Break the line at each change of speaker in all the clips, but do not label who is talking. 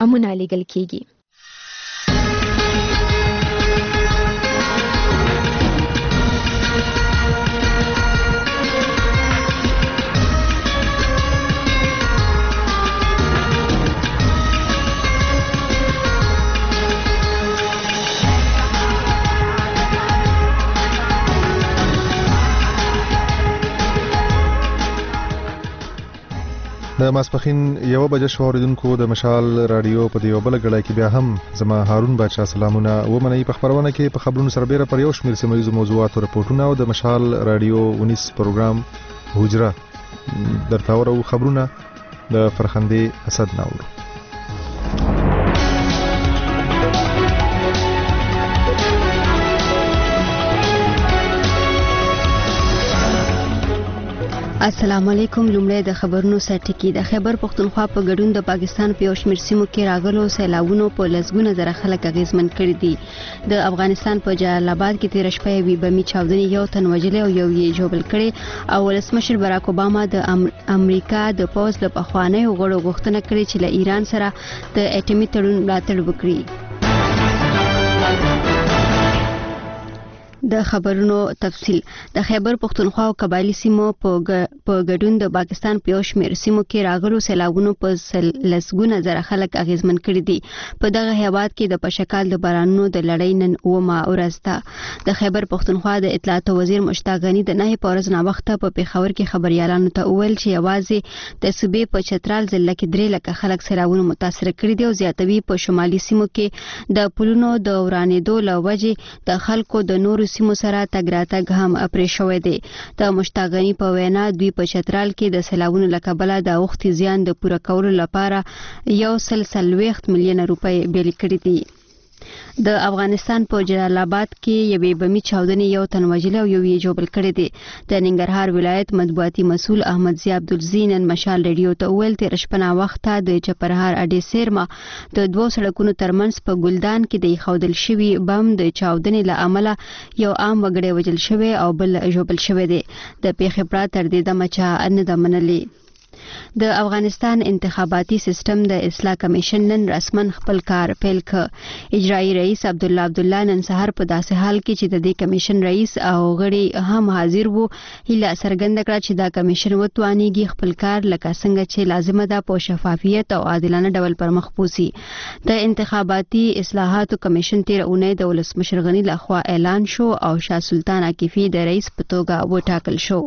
امونه لیږل کیږي.
د ماسپخین 1 بجې شو اوریدونکو د مشال رادیو په دیو بل غړای کې بیا هم زما هارون بادشاہ سلامونه ومني په خبرونه کې په خبرونو سره بیره پر یو شمیر سیمه موضوعات او رپورټونه او د مشال رادیو 19 پروګرام حجره درته ورو خبرونه د فرخندې اسد ناور.
السلام علیکم. لومړی د خبرونو سرټکی. د خیبر پختونخوا په ګډون د پاکستان په یو شمېر سیمو کې راغلو سیلابونو په لسګونه زره خلک اغیزمن کړي دي. د افغانستان په جلال آباد کې تیر شپه یو بمي چاودنې یو تن وژلې او یو یې ژوبل کړي او ولسمشر باراک اوباما د امریکا د پوز له پخوانیو غړو غوښتنه کړې چې له ایران سره د اټومي تړون ملاتړ وکړي. د خبرونو تفصیل. د خیبر پختونخوا او قبایلی سیمو په ګډون د پاکستان په یو شمېر سیمو کې راغلو سیلابونو په لسګونه زره خلک اغیزمن کړي دي. په دغه هیواد کې د پشکال د بارانونو د لړۍ نن 9 ورځ ده. د خیبر پختونخوا د اطلاعات وزیر مشتاق غنی د نه پورز نا وخت په پیښور کې خبريالانو ته وویل چې یوازې د صوبې په چترال ضلع کې 3 لک خلک سیلابونو متاثر کړي دي او زیاتوي په شمالي سیمو کې د پلونو د ورانېدو لوجې د خلکو د نورو سیمو سره تګ راتګ هم پرې شوی دی. د مشتاق غنی په وینا دوی په چترال کې د سیلابونو له کبله د اوښتي زیان د پوره کولو لپاره 140 میلیونه روپۍ بیل کړي دي. د افغانستان په جلال آباد کې یوې بمي چاودنې یو تن وژلې او یو یې ژوبل کړی دی. د ننګرهار ولایت مطبوعاتي مسؤل احمد ضیا عبدالزی نن مشال ریډیو ته وویل تیر شپه وخته د چپرهار اډې سیرما د 2 سړکونو ترمنځ په ګلدان کې د خودل شوی بم د چاودنې له امله یو عام وګړی وژل شوی او بل ژوبل شوی دی. د پیښې پرته تر دې دمه چا نه ده منلې. د افغانستان انتخاباتي سیستم د اصلاح کمیشن نن رسمن خپل کار پیل کړ. اجرایی رئیس عبدالله نن سهار په داسې حال کې چې د دې کمیشن رئیس او غړي هم حاضر وو هیله څرګنده کړه چې دا کمیشن وتوانیږي خپل کار لکه څنګه چې لازمه ده په شفافیت او عادلانه ډول پر مخ بوځي. د انتخاباتي اصلاحاتو کمیشن تیر اونۍ د ولسمشر غنی لخوا اعلان شو او شاه سلطان عکیفي د رئیس په توګه وټاکل شو.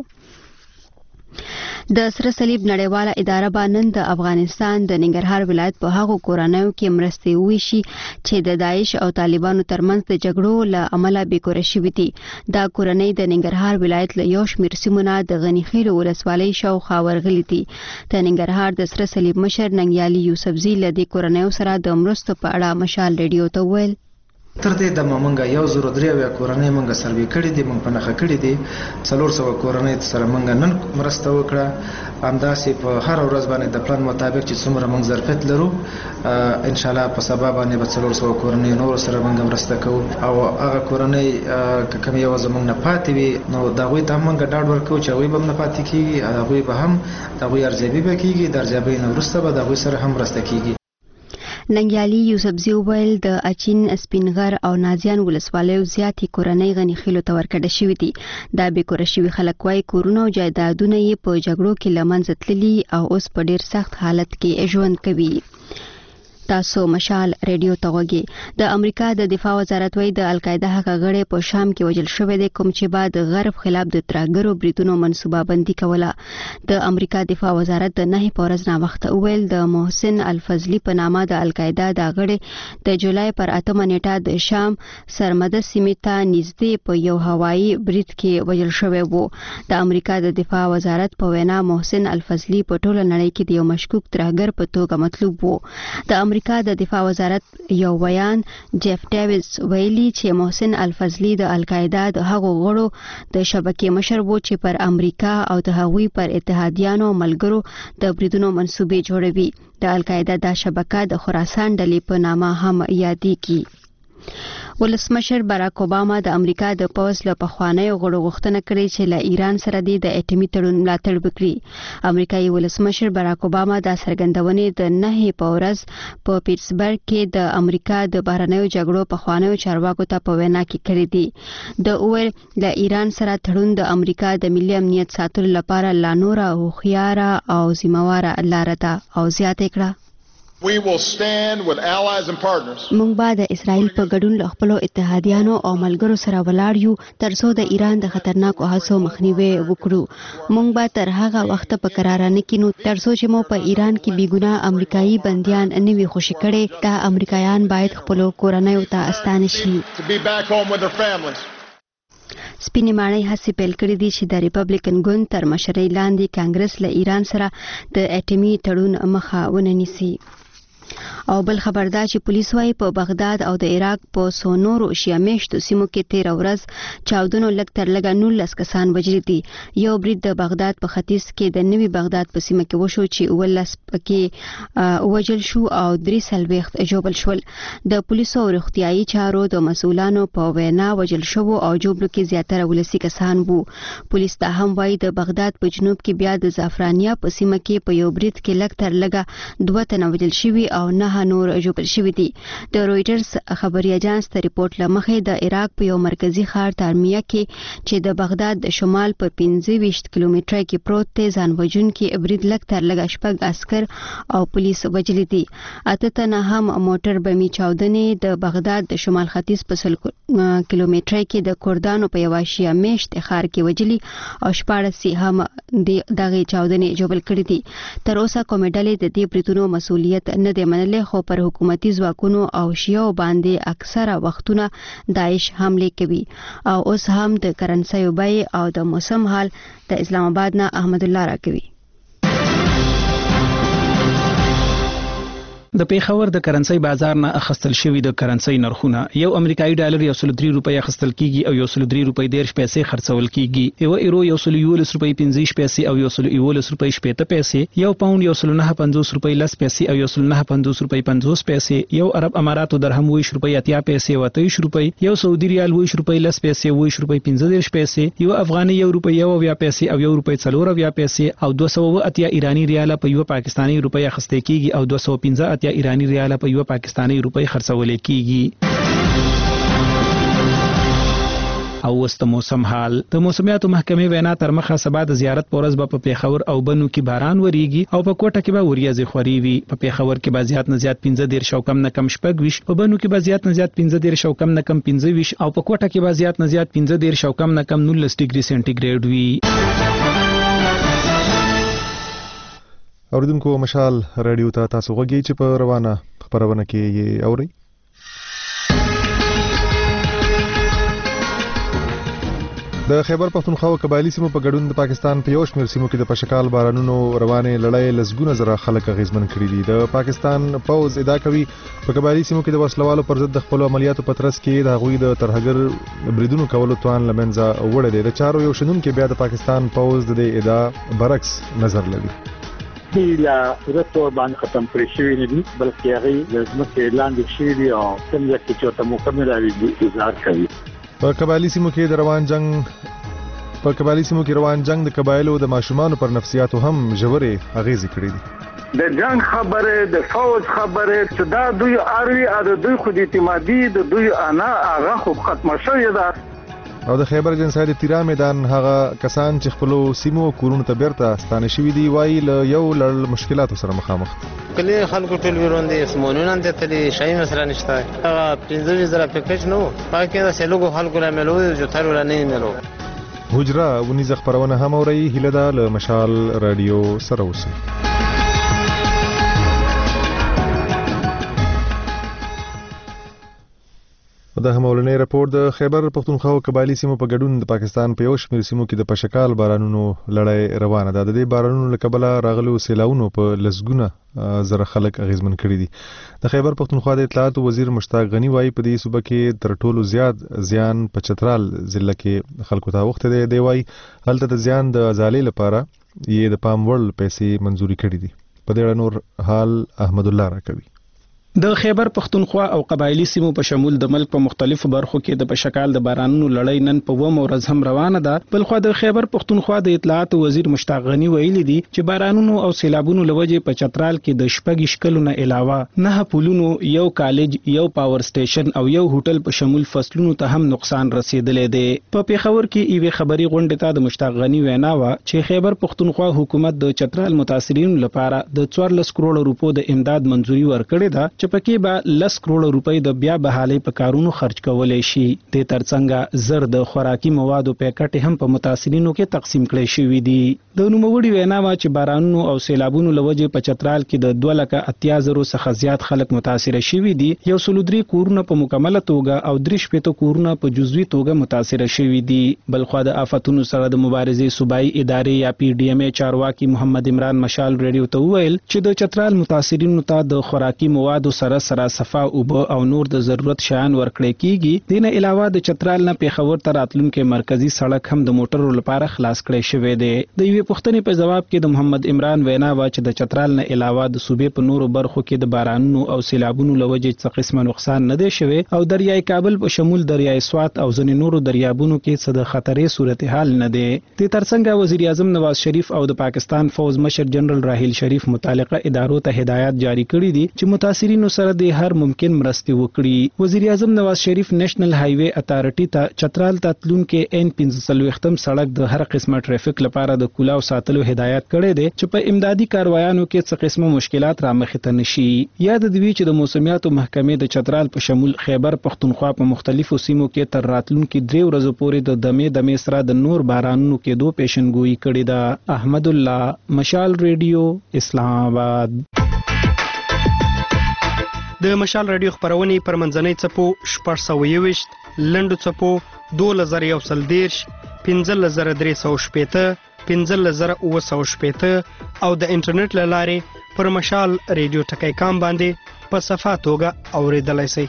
د سره صلیب نړیواله اداره به نن د افغانستان د ننګرهار ولایت په هغو کورنیو کې مرستې ویشي چې د داعش او طالبانو ترمنځ د جګړو له امله بیکوره شوي دي. دا کورنۍ د ننګرهار ولایت له یو شمېر سیمو نه د غني خیل ولسوالۍ شاوخوا ورغلي دي. د ننګرهار د سره صلیب مشر ننګیالي یوسفزي له دې کورنیو سره د مرستو په اړه مشال ریډیو ته وویل
تر دې د مونږه 103 کورنۍ مونږه سروې کړې دي، مونږ په نخښه کړې دي 400 کورنۍ سره مونږ نن مرسته وکړه. همداسې په هر ورځ باندې د پلان مطابق چې څومره مونږ ظرفیت لرو ان شاء الله په سبا باندې به 400 کورنۍ نور سره مونږ مرسته کوو او هغه کورنۍ کوم یو زمونږ نه پاتې وي نو دا غوي ته مونږ ډاډ ورکو چې غوي به نه پاتې کیږي، هغه به هم دا غوي ارزیابي به کیږي، د ارزیابۍ نو وروسته به دا غوي سره هم مرسته کیږي.
ننګیالي یوسفزي وویل د اچین سپینغر او نازیان ولسوالیو زیاتې کورنۍ غني خیلو ته ورکړل شوې دي. دا بیکوره شوي خلک وايي کورونه او جایدادونه یې په جګړو کې له منځه تللي او اوس په ډیر سخت حالت کې ژوند کوي. تاسو مشال ریډیو ته وګورئ. د امریکا د دفاع وزارت وايي د القاعده هغه غړي په شام کې وژل شوی دی کوم چې بعد غرب خلاف د ترهګرو بریدونو منصوبه بندي کوله. د امریکا دفاع وزارت د نه پورز نا وخت ویل د محسن الفضلی په نامه د القاعده د غړي د جولای پر 8 نیټه د شام سرمده سیمې ته نږدې په یو هوایي برید کې وژل شوی وو. د امریکا د دفاع وزارت په وینا محسن الفضلی په ټوله نړۍ کې د یو مشکوک ترهګر په توګه مطلوب وو. د امریکا د دفاع وزارت یو بیان جیف ډیویس ویلي چې محسن الفضلی د القاعده د هغو غړو د شبکې مشر وو چې پر امریکا او د هغوی پر اتحادیانو ملګرو د بریدونو منصوبې جوړوي. د القاعده د شبکه د خراسان ډلې په نامه هم یادېږي. ولسمشر باراک اوباما د امریکا د پوز له پخوانۍ غړو غوښتنه کړې چې له ایران سره د اټومي تړون ملاتړ وکړي. امریکایي ولسمشر باراک اوباما د څرګندونې د 9 په ورځ په پیټسبرګ کې د امریکا د بهرنیو جګړو پخوانیو چارواکو ته په وینا کې کړې دي. د اویل له ایران سره تړون د امریکا د ملي امنیت ساتلو لپاره لا نور هوښیاره او ذمہواره لار ده او زیاته کړه. موږ به د اسرائیل په ګډون له خپلو اتحادیانو او ملګرو سره ولاړ یو ترڅو د ایران د خطرناکو هڅو مخنیوي وکړو. موږ به تر هغه وخت په قرار نه کینو ترڅو چې مو په ایران کې بیګناه امریکایي بنديان نه وي خوشي کړي. دا امریکایان باید خپل کورنۍ ته استانه شي. سپینې ماڼۍ هڅې پیل کړې دي چې د ریپبلیکن ګوند تر مشرۍ لاندې کانګرس له ایران سره د اټومي تړون مخه ونیسي. او بل خبردار چې پولیس وايي په بغداد او د عراق په سونورو شیا میشتو سیمو کې 13 ورځ چاودنو لږ تر لږه 19 کسان وژل دي. یو برید د بغداد په ختیځ کې د نوي بغداد په سیمه کې وشو چې 19 پکې وژل شو او 3 ژوبل شول. د پولیسو او روغتيایي چارو د مسؤلانو په وینا وژل شو او جوړو کې زیاتره ولسی کسان وو. پولیس دا هم وايي د بغداد په جنوب کې بیا د زعفرانیا په سیمه کې په یو برید کې لږ تر لږه 2 تنه وژل شوي او 9 نور جوړ شوي دي. د رويټرز خبري اژانس ته ریپورت لمخې د عراق په یو مرکزی ښار تارمیه کې چې د بغداد د شمال په 25 کیلومتره کې پروت دی ځان وژونکي برید لږ تر لږه 6 عسكر او پولیس وژل دي. اته تنه هم موټر بمي چاودنې د بغداد د شمال ختیځ په 100 کیلومتره کې د کردانو په یواشیا میشت ښار کې وژلي او 14 هم دغه چاودنې جوړل کړې دي. تر اوسه کومې ډلې د دې بریټونو مسؤلیت نه دی منلې خو پر حکومتي ځواکونو او شیعو باندې اکثره وختونه داعش حمله کوي. او اوس هم د کرنسي بیې او د موسم حال د اسلام آباد نه احمد الله راکوي.
د پیښور د کرنسي بازار نه اخستل شوی د کرنسي نرخونه یو امریکایي ډالر 103 روپۍ اخستل کیږي او 103 روپۍ 10 پیسې خرڅول کیږي. یو ایرو 111 روپۍ 15 پیسې او 111 روپۍ 70 پیسې. یو پاوند 109.50 روپۍ 10 پیسې او 109.50 روپۍ 50 پیسې. یو عرب اماراتو درهم 20 روپۍ 80 پیسې او 23 روپۍ. یو سعودي ریال 20 روپۍ 10 پیسې 20 روپۍ 15 پیسې. یو افغاني 1 روپۍ 20 پیسې او 1 روپۍ 4 پیسې او 280 ایرانی ریال په یو پاکستانی روپۍ اخستل کیږي او 215 ایرانی ریال په یو پاکستانی روپۍ خرڅول کیږي. او وست موسم حال د موسمیاتو محکمې وینا تر مخه سبا د زیارت پورز په پیښور او بنو کې باران وریږي او په کوټه کې به وریځې خوري وي. په پیښور کې به زیات نه زیات 15 او کم نه کم 20 په بنو کې به زیات نه زیات 15 او کم نه کم 25 او په کوټه کې به زیات نه زیات 15 او کم نه کم 19 ډیګري سنټیګریډ وي.
اوریدونکو مشال رادیو ته تاسو غوږی چې په روانه خبرونه کې یې اوري. د خیبر پختونخوا او قبایلی سیمو په ګډون د پاکستان په یو شمېر سیمو کې د پشکال بارانونو روانې لړۍ لسګونه زره خلک اغیزمن کړي دي. د پاکستان پوز ادعا کوي په قبایلی سیمو کې د وسلوالو پر ضد د خپل عملیاتو په ترڅ کې د هغوی د ترهګر بریدونو کولو توان لمنځه وړی دی. د چارو یو شنونکي بیا د پاکستان پوز د دې ادعا برعکس نظر لري.
لا رتو باندې ختم کړی شوی نه دي بلکې هغه د ځمکې لاندې شوی دي او څنګه چې ته مکمل اړیدار کوي.
په قبایلی سیمو کې روان جنگ د قبایلو د ماشومانو پر نفسیاتو هم ژورې اغیزې کړې دي.
د جنگ خبره د فوج خبره چې دا دوی اړوي د دوی خو د اعتمادي د دوی انا هغه خو ختم شوی ده.
او د خیبر جنسای د تیرا میدان هغه کسان چې خپل سیمو کورونو ته بیرته ستانه شوي دي وایي له یو لړ مشکلاتو سره مخامخ
کله خلکو ټول وروندې اسمونونه ته تلي شای مثلا نشته هغه 15,000 پیکج نو پاکه د سلوګو خلکو لا ملو جو تر ولا نه ملو
حجره ونیز خبرونه هم اوري هله د مشال رادیو سره اوسه. د همولنې راپور د خیبر پختونخوا او قبایلی سیمو په ګډون د پاکستان په یو شمېر سیمو کې د پشکال بارانونو لړۍ روانه ده. د دې بارانونو له کبله راغلو سیلاونو په لسګونه زره خلک اغیزمن کړي دي. د خیبر پختونخوا د اطلاعات وزیر مشتاق غنی وایي په دې صوبه کې تر ټولو زیات زیان په چترال ضلع کې خلکو ته وخت دی. دی وایي هلته د زیان د ازالې لپاره یې د پام وړ پیسې منزوري کړي دي. په دې اړه نور حال احمد الله راکوي.
د خیبر پختونخوا او قبایلی سیمو په شمول د ملک په مختلفو برخو کې د بشکال د بارانونو لړۍ نن په ومه ورځ هم روانه ده. بلخو د خیبر پختونخوا د اطلاعات وزیر مشتاق غنی ویلي دي چې بارانونو او سیلابونو لوجه په چترال کې د شپږ شکلونو علاوه 9 پولونو، یو کالج، یو پاور سټیشن او یو هوټل په شمول فصلونو ته هم نقصان رسیدلی دی. په پیښور کې ایوه خبري غونډه ته د مشتاق غنی وینا و چې خیبر پختونخوا حکومت د چترال متاثرینو لپاره د 14 کروڑ روپو د امداد منځوري ورکړې ده چې پکې به 10 کروڑ روپۍ د بیا بحالي په کارونو خرج کولای شي. د ترڅنګ زر د خوراکي موادو پیکټ هم په متاثرینو کې تقسیم کړي شوې دي. د نوموړي وینا وا چې بارانونو او سیلابونو لوجه په چترال کې د 2,80,000 څخه زیات خلک متاثر شوي دي. 103 کورونه په مکمله توګه او 3 کورونه په جزوي توګه متاثر شوي دي. بلخو د آفتونو سره د مبارزې صوبایي ادارې یا PDMA چارواکي محمد عمران مشال ریډیو ته وویل چې د چترال متاثرینو ته د خوراکي موادو سره صفا اوبه او نور د ضرورت شیان ورکړي کیږي. دینه علاوه د چترال نه پیښور ته راتلونکي مرکزی سړک هم د موټرو لپاره خلاص کړي شوی دی. د یوې پوښتنې په جواب کې د محمد عمران وینا و چې د چترال نه علاوه د صوبې په نورو برخو کې د بارانونو او سیلابونو لوجه څه قسمه نقصان نه دی شوی او دریای کابل په شمول دریای سوات او ځینې نورو دریابونو کې څه د خطرې صورتحال نه دی. د ترڅنګ وزیر اعظم نواز شریف او د پاکستان فوج مشر جنرال راحیل شریف متعلقه ادارو ته هدایت جاری کړي دي چې متاثرینو سره د هر ممکن مرستې وکړي. وزیر اعظم نواز شریف نېشنل هایوے اتارټي ته چترال ته تلونکي N15 سړک د هر قسمه ټریفیک لپاره د کولاو ساتلو هدایت کړي دي چې په امدادي کاروایانو کې څه قسمه مشکلات رامخې ته نشي. یاد دوی چې د موسمیاتو محکمې د چترال په شمول خیبر پختونخوا په مختلفو سیمو کې تر راتلونکي 3 ورځې پورې د دمې سره د نور بارانونو کې دو پیشنګوئی کړي ده. احمد الله، مشال ریډیو، اسلام آباد.
د مشال رادیو خبرونه پر منځنۍ چپو 621 لنډو چپو 2110 15315 15915 او د انټرنیټ لاره پر مشال رادیو ټکی کام باندې په صفه توګه اوریدلای شئ.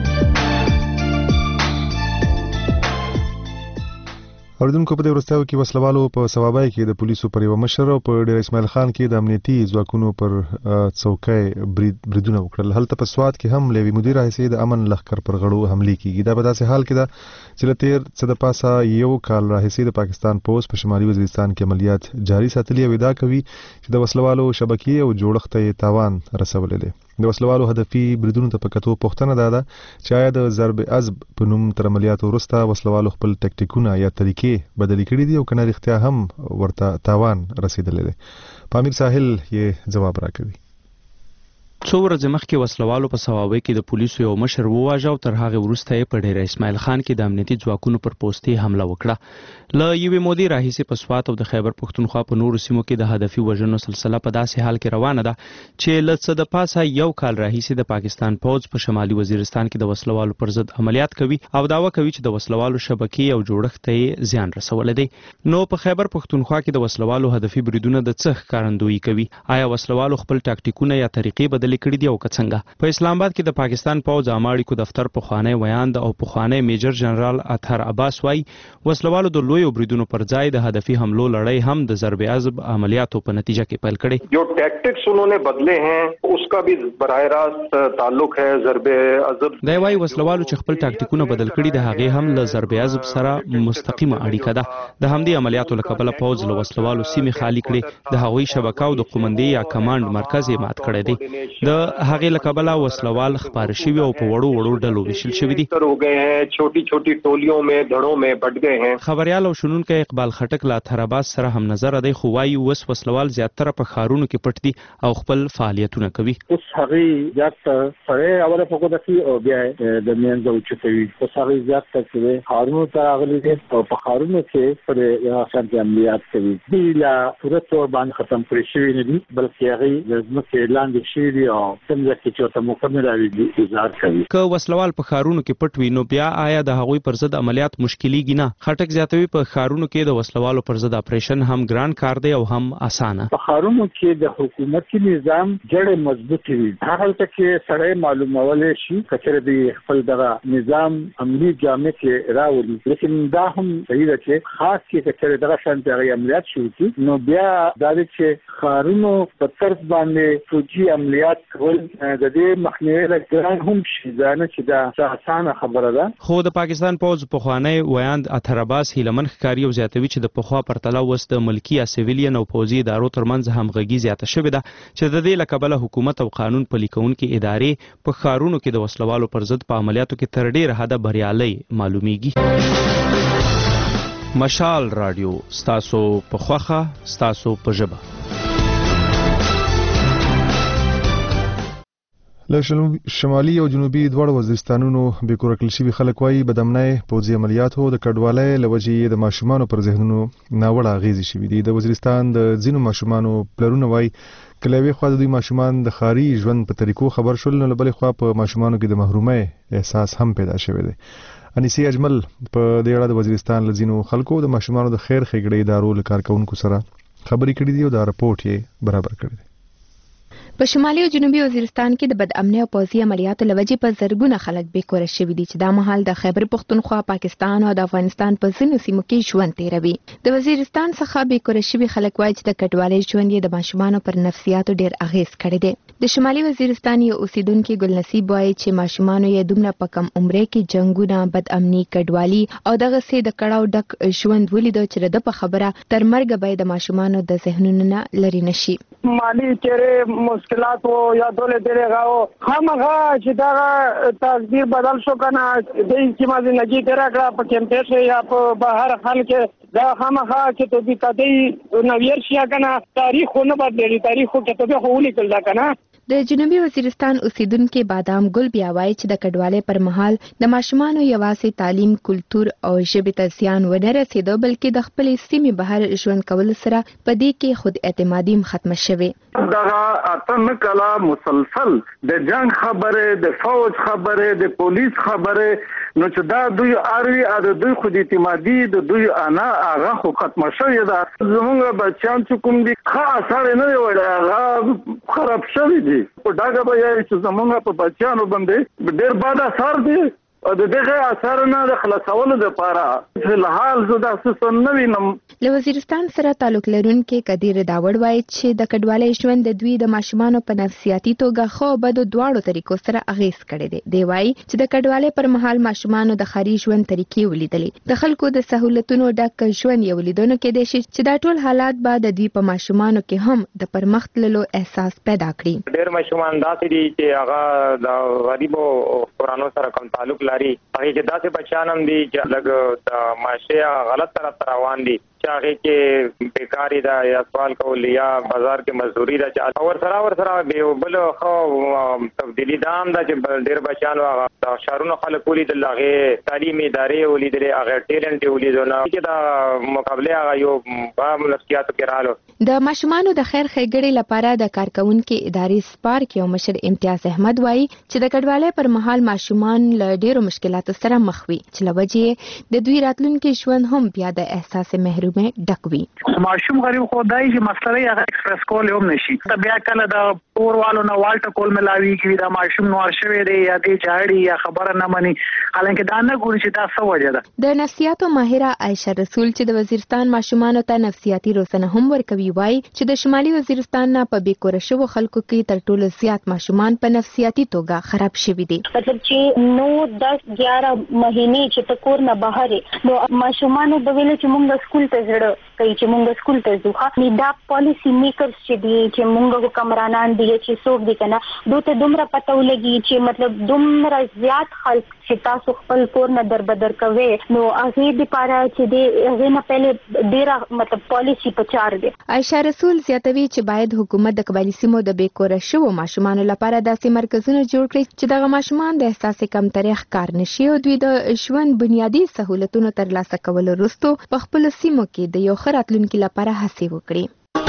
اوریدونکو په دې ورستاو کې وسلوالو په ثوابای کې د پولیسو پر یو مشر او په ډیر اسماعیل خان کې د امنیتي ځواکونو پر څوکۍ بریدونه وکړل. هلته په سواد کې هم لوی مدیر حیثیت د امن لخر پر غړو حمله کیږي. دا په داسې حال کې ده چې لتیر څه د پاسه یو کال راهیسې د پاکستان پولیس په شمالي وزیرستان کې عملیات جاری ساتلي او دا کوي چې د وسلوالو شبکې او جوړښت ته تاوان رسولې دي. د وسلوالو هدفي بریدونو ته پکتو پوښتنه ده چې آیا د ضرب عزب په نوم تر عملیاتو وروسته وسلوالو خپل ټکټیکونه یا طریقې بدلی کړي دي او کنه اختیار هم ورته تاوان رسیدلی دی. پامیر ساحل یې جواب راکوي.
څو ورځې مخکې وسلوالو په ثوابۍ کې د پولیسو یو مشر وواژه او تر هغې وروسته یې په ډیر اسماعیل خان کې د امنیتي ځواکونو پر پوستې حمله وکړه. له یوې مودې راهیسې په سوات او د خیبر پختونخوا په نورو سیمو کې د هدفي وژنو سلسله په داسې حال کې روانه ده چې له څه د پاسه یو کال راهیسې د پاکستان پوځ په شمالي وزیرستان کې د وسلوالو پر ضد عملیات کوي او دعوه کوي چې د وسلوالو شبکې او جوړښت ته زیان رسولی دی. نو په خیبر پختونخوا کې د وسلوالو هدفي بریدونه د څه ښکارندویي کوي؟ آیا وسلوالو خپل ټاکټیکونه یا طریقې بدلې کړي دي او که څنګه؟ په اسلام آباد کې د پاکستان پوځ عامه اړیکو دفتر پخوانی ویاند او پخوانی میجر جنرال اطهر عباس وايي وسلوالو د لویو بریدونو پر ځای د هدفي حملو لړۍ هم د ضرب عزب عملیاتو په نتیجه کې پیل کړي.
جو ټیکټکس انہوں بدلے ہیں اس کا بھی براہ راست تعلق ہے ضرب عزب.
دا وايي وسلوالو چې خپل ټاکټیکونه بدل کړي د هغې هم له ضرب عزب سره مستقیمه اړیکه ده. د همدې عملیاتو له کبله پوځ له وسلوالو سیمې خالي کړي، د هغوی شبکه او د قومندې یا کمانډ مرکز یې مات کړی دی. د هغې له کبله وسلوال خپاره شوي او په وړو ډلو ویشل شوي دي.
چھوٹی چھوٹی ټولیوں میں دھڑوں میں بٹ گئے ہیں.
خبريال او شنونکي اقبال خټک له اطهر عباس سره هم نظر دی خو وايي وس وسلوال زیاتره په ښارونو کې پټ دي او خپل فعالیتونه کوي.
اوس هغه زیات سره اوله فوکو دي او بیا د میانځو چتوي اوس هغه زیات څه ښارونو ته غلي دي او په ښارونو کې پر یاسان عملیات کوي. دی لا صورت باندې ختم کړی شوی نه دي بلکې هغه د ځمکې لاندې شي دي او څنګه چې ته مکمل انتظار کوي.
که وسلوال په ښارونو کې پټ وي نو بیا آیا د هغوی پر ضد عملیات مشکلیږي نه؟ خټک زیاتوي په ښارونو کې د وسلوالو پر ضد اپریشن هم ګران کار دی او هم اسانه.
په ښارونو کې د حکومتي نظام جوړه مضبوط وي. هغه ته کې سړی معلومول شي کچره دی خپل دغه نظام عملی جامع کې راولي. لیکن دا هم صحیح ده چې خاص کې کچره دغه شانتي عملیات شروع کی نو بیا دا چې ښارونو په طرف باندې فوجي عملیات عملیات کول د دې مخنیوي لپاره هم شي ځانه چې دا اسانه خبره ده.
خو د پاکستان پوز پخوانی ویاند اطهر عباس هیلمن ښکاری او زیاتوي چې د پخوا پرتله وس د ملکی یا سیویلین او پوزي ادارو ترمنځ همغږي زیاته شوې ده چې د دې لکبله حکومت او قانون پلي کوونکې ادارې په ښارونو کې د وسلوالو پر ضد په عملیاتو کې تر ډیره حده بریالۍ معلومیږي. مشال رادیو ستاسو په خوخه ستاسو په ژبه.
له شمالي او جنوبي دواړو وزیرستانونو بې کوره کړل شوي خلک وایي بدامنۍ پوځي عملیاتو د کډوالۍ له وجې د ماشومانو پر ذهنونو ناوړه اغېزې شوي دي. د وزیرستان د ځینو ماشومانو پلرونه وایي که له یوې خوا د دوی ماشومان د ښاري ژوند په طریقو خبر شول نو له بلې خوا په ماشومانو کې د محرومۍ احساس هم پیدا شوی دی. انیسی اجمل په دې اړه د وزیرستان له ځینو خلکو د ماشومانو د خیر ښېګړې ادارو له کارکوونکو سره خبرې کړې دي او دا رپورټ یې برابر کړی دی.
په شمالي او جنوبي وزیرستان کې د بدامنۍ او پوځي عملیاتو لوجې په زرګونه خلک بې کوره شوي دي چې دا مهال د خیبر پښتونخوا، پاکستان او د افغانستان په ځینو سیمو کې ژوند تیروي. د وزیرستان څخه بې کوره شوي خلک وایي چې د کډوالۍ ژوند یې د ماشومانو پر نفسیاتو ډېر اغېز کړی دی. د شمالي وزیرستان یو اوسیدونکي ګلنصیب وایي چې ماشومانو یې دومره په کم عمره کې جنګونه، بدامني، کډوالي او دغسې د کړاو ډک ژوند ولیدو چې د په خبره تر مرګه به د ماشومانو د ذهنونو نه لرې نشي.
مالی چیرې مشکلات و یا دولت دیره غاو خامخا چې دا تقدیر بدل شو کنه د چې ما زندگی تیرا کړه په کمپیوټر یا په بهر خان کې دا خامخا چې ته دې کدی نویر شیا کنه تاریخ نه بدلېږي تاریخ کې ته خو ولیکل دا کنه.
د جنوبي وزیرستان اوسیدونکو بادام ګل بیا وایي چې د کډوالۍ پر مهال د ماشومانو یوازې تعلیم، کلتور او ژبې ته زیان ونه رسېدو بلکې د خپلې سیمې بهر ژوند کول سره په دې کې خود اعتمادي ختمه شوې.
دغه اتم کلا مسلسل د جنگ خبره، د فوج خبره، د پولیس خبره، نو چې دا دوی اړوي د دوی خود اعتمادي د دوی انا هغه خو ختمه شوې ده. زمونږ بچیان چې کوم دي ښه اثر نه دی وړی هغه خراب شوي دي. په ډاګه به یې چې زمونږ په بچیانو باندې ډېر بد اثر دی او د دغه اثر نه د خلاصولو لپاره فلحال زه داسې نه وینم.
له وزیرستان سره تعلق لرونکي قدیر داوړ وایي چې د کډوالۍ ژوند د دوی د ماشومانو په نفسیاتي توګه خو بدو دواړو طریقو سره اغېز کړی دی. دی وایي چې د کډوالۍ پر مهال ماشومانو د ښاري ژوند طریقې ولیدلې، د خلکو د سهولتونو ډک ژوند یې ولیدنه کېدای شي چې دا ټول حالات به د دوی په ماشومانو کې هم د پرمخ تللو احساس پیدا کړي.
ډېر ماشومان داسې دي چې هغه د غریبو کورانو سره کوم تعلق لري، هغه کې داسې بچیان هم دي چې لږ د معاشره غلط طرف ته روان دي چې هغه کې بیکاری ده یا سوال کول یا بازار کې مزدوري ده چې ورسره به بل خو تبدیلی دام ده چې ډېر بچیان هغه د شهرونو خلک ولیدل، هغه تعلیمي ادارې ولیدل، هغه ټیلنټ ولیدل چې د مقابله هغه یو په نفسیاتو کې رالو.
د ماشومانو د خیر ښېګړې لپاره د کارکونکو ادارې سپارک یو مشر امتیاز احمد وایي چې د کډوالۍ پر مهال ماشومان له ډېرو مشکلاتو سره مخ وي چې له وجې د دوی راتلونکي ژوند هم بیا د احساس محرومۍ ډک وي.
ماشوم غریب خدای چې مسله یې هغه ایکسپریس کول هم نشي. ته بیا کله د پوروالو نه والټ کول ملاوي کې دا ماشوم نور شوی دی یا دی جاړي یا خبره نه مني، حالانکه دا نه ګوري چې دا څه وجه ده.
د نفسیاتو ماهره عائشه رسول چې د وزیرستان ماشومانو ته نفسیاتي روزنه هم ورکوي وایي چې د شمالي وزیرستان نه په بې کوره شوو خلکو کې تر ټولو زیات ماشومان په نفسیاتي توګه خراب شوي دي.
مطلب چې 9-10-11 مهینې چې ته کور نه بهر نو ماشومانو د ویل چې موږ سکول ته ځړو کوي چې موږ سکول ته ځو. دا پالیسی میکرز چې دي چې موږ حکمرانان دي چې څوک دي کنه دوی ته دومره پته ولګي چې مطلب دومره زیات خلک چې تاسو خپل کور نه دربدر کوي نو هغه د پاره چې د هغه نه پهله ډیره مطلب پالیسی په چار دي.
عائشه رسول زیاتوي چې باید حکومت د قبایلی سیمو د بې کوره شوو ماشومانو لپاره داسې مرکزونه جوړ کړي چې دغه ماشومان د احساس کمترۍ ښکار نشي او دوی د ژوند بنیادی سہولتونو ترلاسه کولو وروسته په خپل سیمو کې د یو ښه راتلونکي لپاره هڅې وکړي.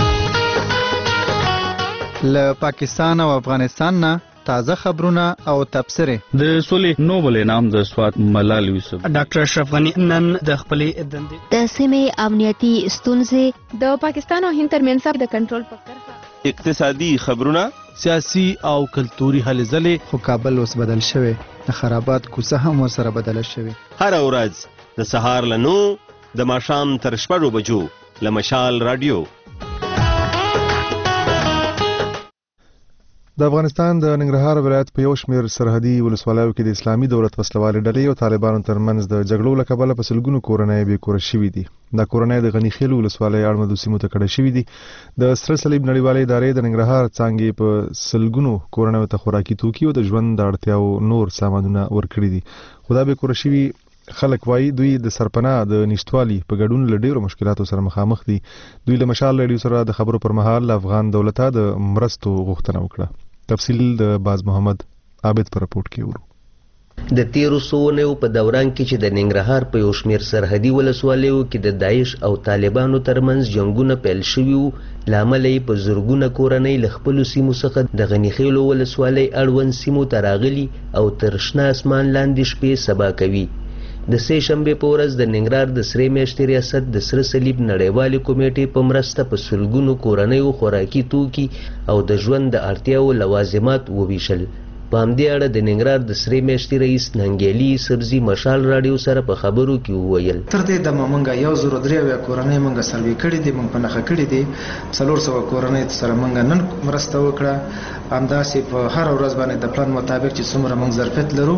له پاکستان او افغانستان نه تازه خبرونه او تبصره.
د سولې نوبل انعام د سوات ملال یوسف
ډاکټر اشرف غنی نن د خپلې دندې
د سیمې امنیتي ستونزې
د پاکستان او هند ترمنځ د کنټرول په کرښه
اقتصادي خبرونه
سیاسي او کلتوري هلې ځلې.
خو کابل اوس بدل شوی، د خرابات کوڅه هم ورسره بدله شوی.
هر ورځ د سهار له 9 د ماښام تر 6 بجو له مشال رادیو.
د افغانستان د ننګرهار ولایت په یو شمېر سرحدي ولسوالیو کې د اسلامي دولت وسلوالې ډلې او طالبانو ترمنځ د جګړو له کبله په سلګونو کورنۍ بې کوره شوي دي. دا کورنۍ د غني خیل ولسوالۍ اړوندو سیمو ته کډه شوي دي. د سره صلیب نړیوالې ادارې د ننګرهار څانګې په سلګونو کورنیو ته خوراکي توکي او د ژوند د اړتیاو نور سامانونه ورکړي دي. خو دا بې کوره شوي خلک وایي دوی د سرپناه د نشټوالي په ګډون له ډېرو مشکلاتو سره مخامخ دي. دوی له مشال راډیو سره د خبرو پر مهال افغان دولته د مرستو غوښتنه وکړه. تفصیل د باز محمد عابد پر رپورټ کې ورو.
د تیرو سوونیو په دوران کې چې د ننګرهار په یو شمېر سرحدي ولسوالیو کې د داعش او طالبانو ترمنځ جنګونه پیل شوي وو، له امله یې په زرګونه کورنۍ له خپلو سیمو څخه د غني خیلو ولسوالۍ اړوند سیمو ته راغلي او تر شنه اسمان لاندې شپې سبا کوي. د سې شنبې په ورځ د ننګرهار د سرې میاشتې ریاست د سره صلیب نړیوالې کمیټې په مرسته په سلګونو کورنیو خوراکي توکي او د ژوند د اړتیاو لوازمات وویشل. په همدې اړه د ننګرهار د سرې میاشتې رئیس ننګیالي سبزي مشال راډیو سره په خبرو کې وویل
تر دې دمه موږ 103 کورنۍ موږ سروې کړې دي، موږ په نښه کړې دي. 400 کورنۍ سره موږ نن مرسته وکړه. همداسې په هر ورځ باندې د پلان مطابق چې څومره موږ ظرفیت لرو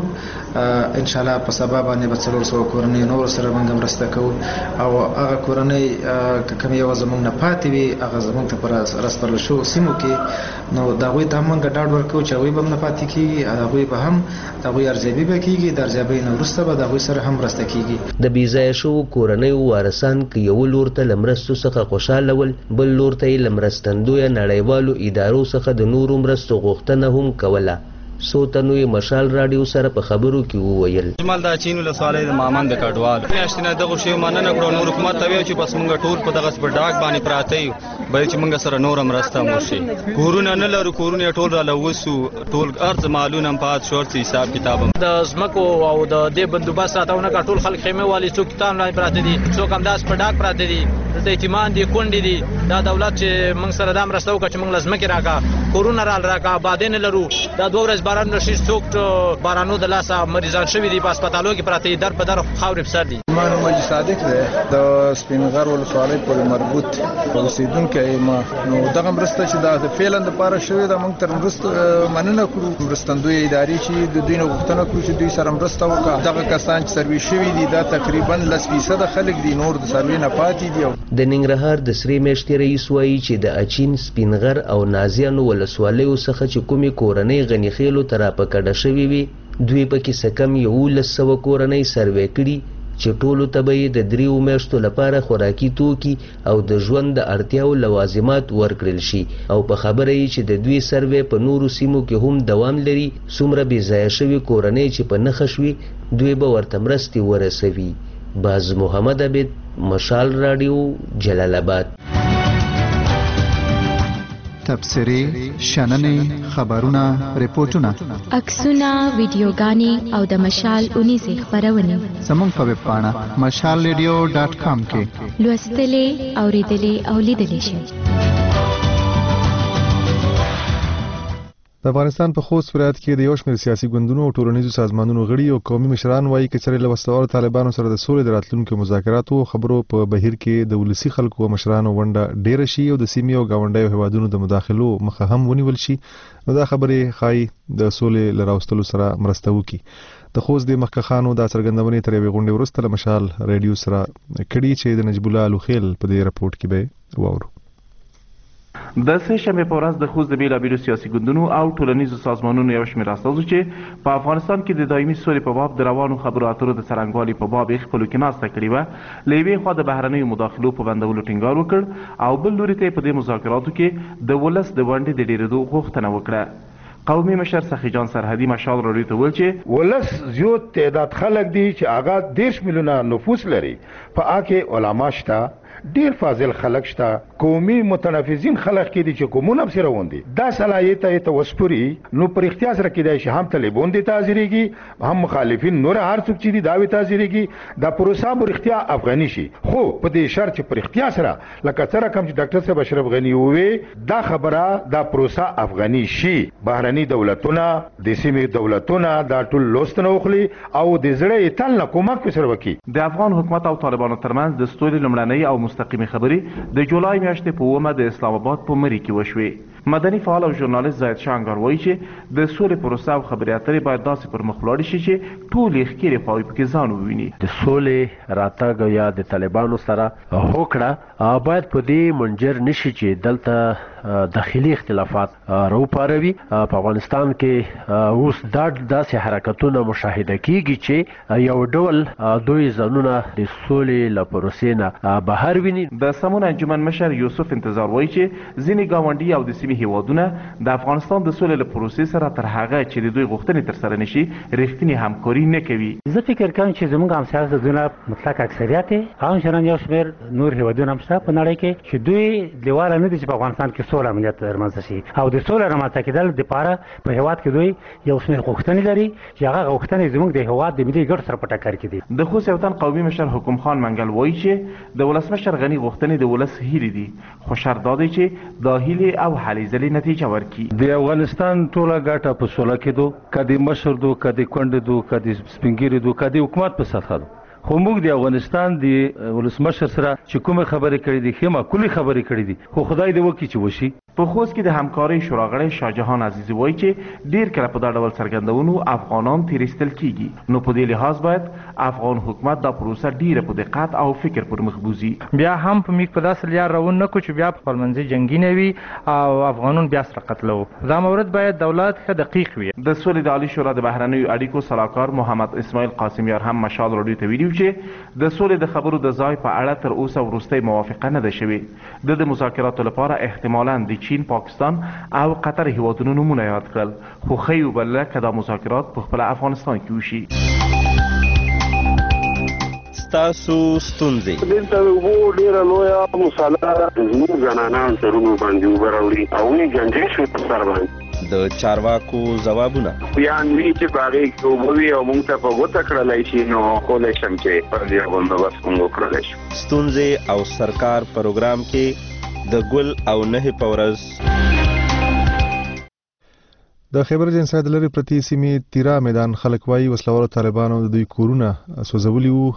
ان شاء الله په سبا باندې به 400 کورنۍ نور سره موږ مرسته کوو او هغه کورنۍ کوم یو زموږ نه پاتې وي هغه زموږ ته پر رسپرل شو سیمو کې نو دا غوي ته موږ ډاډ ورکو چې غوي به نه پاتې کیږي، هغه به هم دا غوي ارزیابي به کیږي، د ارزیابي نو وروسته به دا غوي سره هم مرسته کیږي.
د بیځای شو کورنۍ وارثان کې یو لور ته لمرستو څخه خوشاله ول، بل لور ته لمرستندوی نړیوالو ادارو څخه د نورو مرستو غوښتنه هم کوله. سو تنوي مشال راډیو سره په خبرو کې وویل
جمال دا چین ولسوالۍ د مامان د کډوال میاشتنه دغه شی مننه کړو. نور حکومت ته ویل چې بس مونږ ټول په دغه سپر ډاک باندې پراته یو، بل چې مونږ سره نور مرسته موشي. کورونه نه لرو، کورونه ټول را لوسو، ټول ارز مالونه پات شورت حساب کتاب
د زمکو او د دې بندوبست راتاونه ټول خلک خیمه والی څوک کتاب نه پراته دي، څوک هم داس په ډاک پراته دي، د ایتمان دي کونډې دي. دا دولت چې مونږ سره دا مرسته وکړي چې مونږ لازمه کې راکا کورونه راکا بادین لرو. دا دوه ورځې باران نشي، څوک بارانو د لاسه مریضان شوي دي، په هسپتالو کې پراته دي، در په در خاورې په سر دي.
ما مجلس صادق دی د سپینغر ولسوالۍ پورې مربوط اوسیدونکی ما نو دغه مرسته چې د فعلا دپاره شوې ده موږ تر مرسته مننه کړو. مرستندوی ادارې چې د دوی نه غوښتنه کړو چې دوی سره مرسته وکړي. دغه کسان چې سروي شوي دي دا تقریبا 10% خلک دي، نور د سروي نه پاتې دي.
د ننګرهار د سرې میاشتې رئیس وایي چې د اچین سپینغر او نازیانو ولسوالیو څخه چې کومې کورنۍ غني خیلو ته راپکډه شوي وي دوی پکې څه کم 1100 کورنۍ سروې کړي چې ټولو ته به یې د 3 میاشتو لپاره خوراکي توکي او د ژوند د اړتیاو لوازمات ورکړل شي. او په خبره یې چې د دوی سروې په نورو سیمو کې هم دوام لري، څومره بې ځایه شوي کورنۍ چې په نښه شوي دوی به ورته مرستې ورسوي. باز محمد عبید، مشال راډیو، جلال آباد.
تبصرې، شننې، خبرونه، ریپورتونه،
عکسونه، ویډیوګانې او د مشال اونیزې خپرونې
زموږ په ویب پاڼه mashalradio.com کې
لوستلې، اوریدلې او لیدلې شئ.
د افغانستان په خوست ولایت کې د یو شمېر سیاسي ګوندونو او ټولنیزو سازمانونو غړي او قومي مشران وایي چې چېرې له وسلوالو طالبانو سره د سولې د راتلونکو مذاکراتو خبرو په بهیر کې د ولسي خلکو او مشرانو ونډه ډېره شي او د سیمې او ګاونډیو هیوادونو د مداخلو مخه هم ونیول شي، نو دا خبرې ښایي د سولې له راوستلو سره مرسته وکړي. د خوست د مخکښانو دا څرګندونې تر یوې غونډې وروسته له مشال راډیو سره کړي چې د نجیب الله لوخیل په دې رپورټ کې به واورو.
د سه شنبې په ورځ د خوست د بیلابیلو سیاسي ګوندونو او ټولنیزو سازمانونو یو شمېر استازو چې په افغانستان کې د دایمي سولې په باب د روانو خبرو اترو د څرنګوالي په باب یې خپلو کې ناسته کړې وه، له یوې خوا د بهرنیو مداخلو په بندولو ټینګار وکړ او بل لوري ته یې په دې مذاکراتو کې د ولس د ونډې د ډېرېدو غوښتنه وکړه. قومي مشر سخي جان سرحدي مشال راډیو ته ویل چې
ولس زیات تعداد خلک دي چې هغه 10 میلیونه نفوس لري، په هغه علما شته، ډیر فاضل خلک شته، قومي متنفذین خلک کې دي چې کومونه هم سره وندي. دا صلاحیت ته وسپوري نو پر اختیار سره کېدای شي هم طالبان دي تاثیرېږي، هم مخالفین نور هر څوک چې دي دا وي تاثیرېږي. دا پروسه پر اختیار افغاني شي، خو په دې شرط چې پر اختیار سره لکه څنګه کوم چې ډاکټر صاحب اشرف غنی ووی دا خبره دا پروسه افغاني شي. بهرني دولتونه د سیمې دولتونه دا ټول لوستنه وخلي او د زړه تل نه کومک سره وکړي.
د افغان حکومت او طالبانو ترمنځ د ستوري لمړنۍ او مستقیمې خبرې د جولای میاشتې په 9 د اسلام آباد په مری کې وشوې. مدني فعال او ژورنالیست زاهد شاه انګار وایي چې د سولې پروسه او خبرې اترې باید داسې پر مخ ولاړې شي چې ټولې ښکېلې خواوې پکې ځان وویني.
د سولې راتګ یا د طالبانو سره هوکړه باید په دې منجر نشي چې دلته داخلي اختلافات راوپاروي. په افغانستان کې اوس داسې حرکتونه مشاهده کیږي چې یو ډول دوی ځانونه د سولې له پروسې نه بهر ویني.
د سمون انجمن مشر یوسف انتظار وایي چې ځینې ګاونډي او د سیمې هیوادونه د افغانستان د سولې له پروسې سره تر هغه چې د دوی غوښتنې ترسره نشي رښتینې همکاري نه کوي.
زه فکر کوم چې زموږ همسایه هېوادونه مطلق اکثریت همچنان یو شمېر نور هېوادونه هم شته په نړۍ کې چې دوی لیواله نه دي چې په افغانستان کې سوله امنیت رامنځته شي او د سولې رامنځته کېدل دپاره په هېواد کې دوی یو شمېر غوښتنې لري چې هغه غوښتنې زموږ د هېواد د ملي ګټو سره په ټکر کې دي.
د خوست یو تن قومي مشر حکم خان منګل وایي چې د ولسمشر غني غوښتنې د ولس هیلې دي، خو شرط دا دی چې دا هیلې او هلې ځلې نتیجه ورکړي.
د افغانستان ټوله ګټه په سوله کې دو، که د مشر دو، که د کونډې دو، که د سپین ږیري دو، که د حکومت په سطحه دو. خو موږ د افغانستان د ولسمشر سره چې کومه خبرې کړې دي ښې معقولې خبرې کړې دي، خو خدای دې وکړي چې وشي.
په خوست کې د همکارۍ شوراغړی شاهجهان عزیزي وایي چې ډیر کله په دا ډول څرګندونو افغانان تیرستل کیږي، نو په دې لحاظ باید افغان حکومت دا پروسه ډیره په دقت او فکر پر مخ بوزي.
بیا هم په میک په داسې لار روان نه کو چې بیا په خپلمنځي جنگي نه وي او افغانون بیا سره قتلو. دا مورد باید دولت ښه دقیق وي.
د سولې د عالی شورا د بهرنیو اړیکو صلاحکار محمد اسماعیل قاسمیار هم مشال راډیو ته ویلي چې د سولې د خبرو د ځای په اړه تر اوسه وروستۍ موافقه نه ده شوې. د مذاکراتو لپاره احتمالاً د چین، پاکستان او قطر هیوادونو نومونه یاد کړل، خو ښه یو بل که دا مذاکرات په خپل افغانستان کې وشي.
ستاسو ستونزې
دلته اوبو ډېره لویه مسله زموږ زنانان سرونو باندې اوبه راوړي او یې ګنجې شوې په سر باندې.
د چارواکو ځوابونه
بیان وي چې په هغې کې اوبه وي او موږ ته په ګوته کړلی شي، نو کولی شم چې پر دې بندوبست موږ وکړلی شو.
ستونزې او سرکار پروګرام کې د ګل او نهې په ورځ
د خیبر جنسا د لرې پرتې سیمې تیرا میدان خلک وایي وسلوالو طالبانو د دوی کورونه سوځولي وو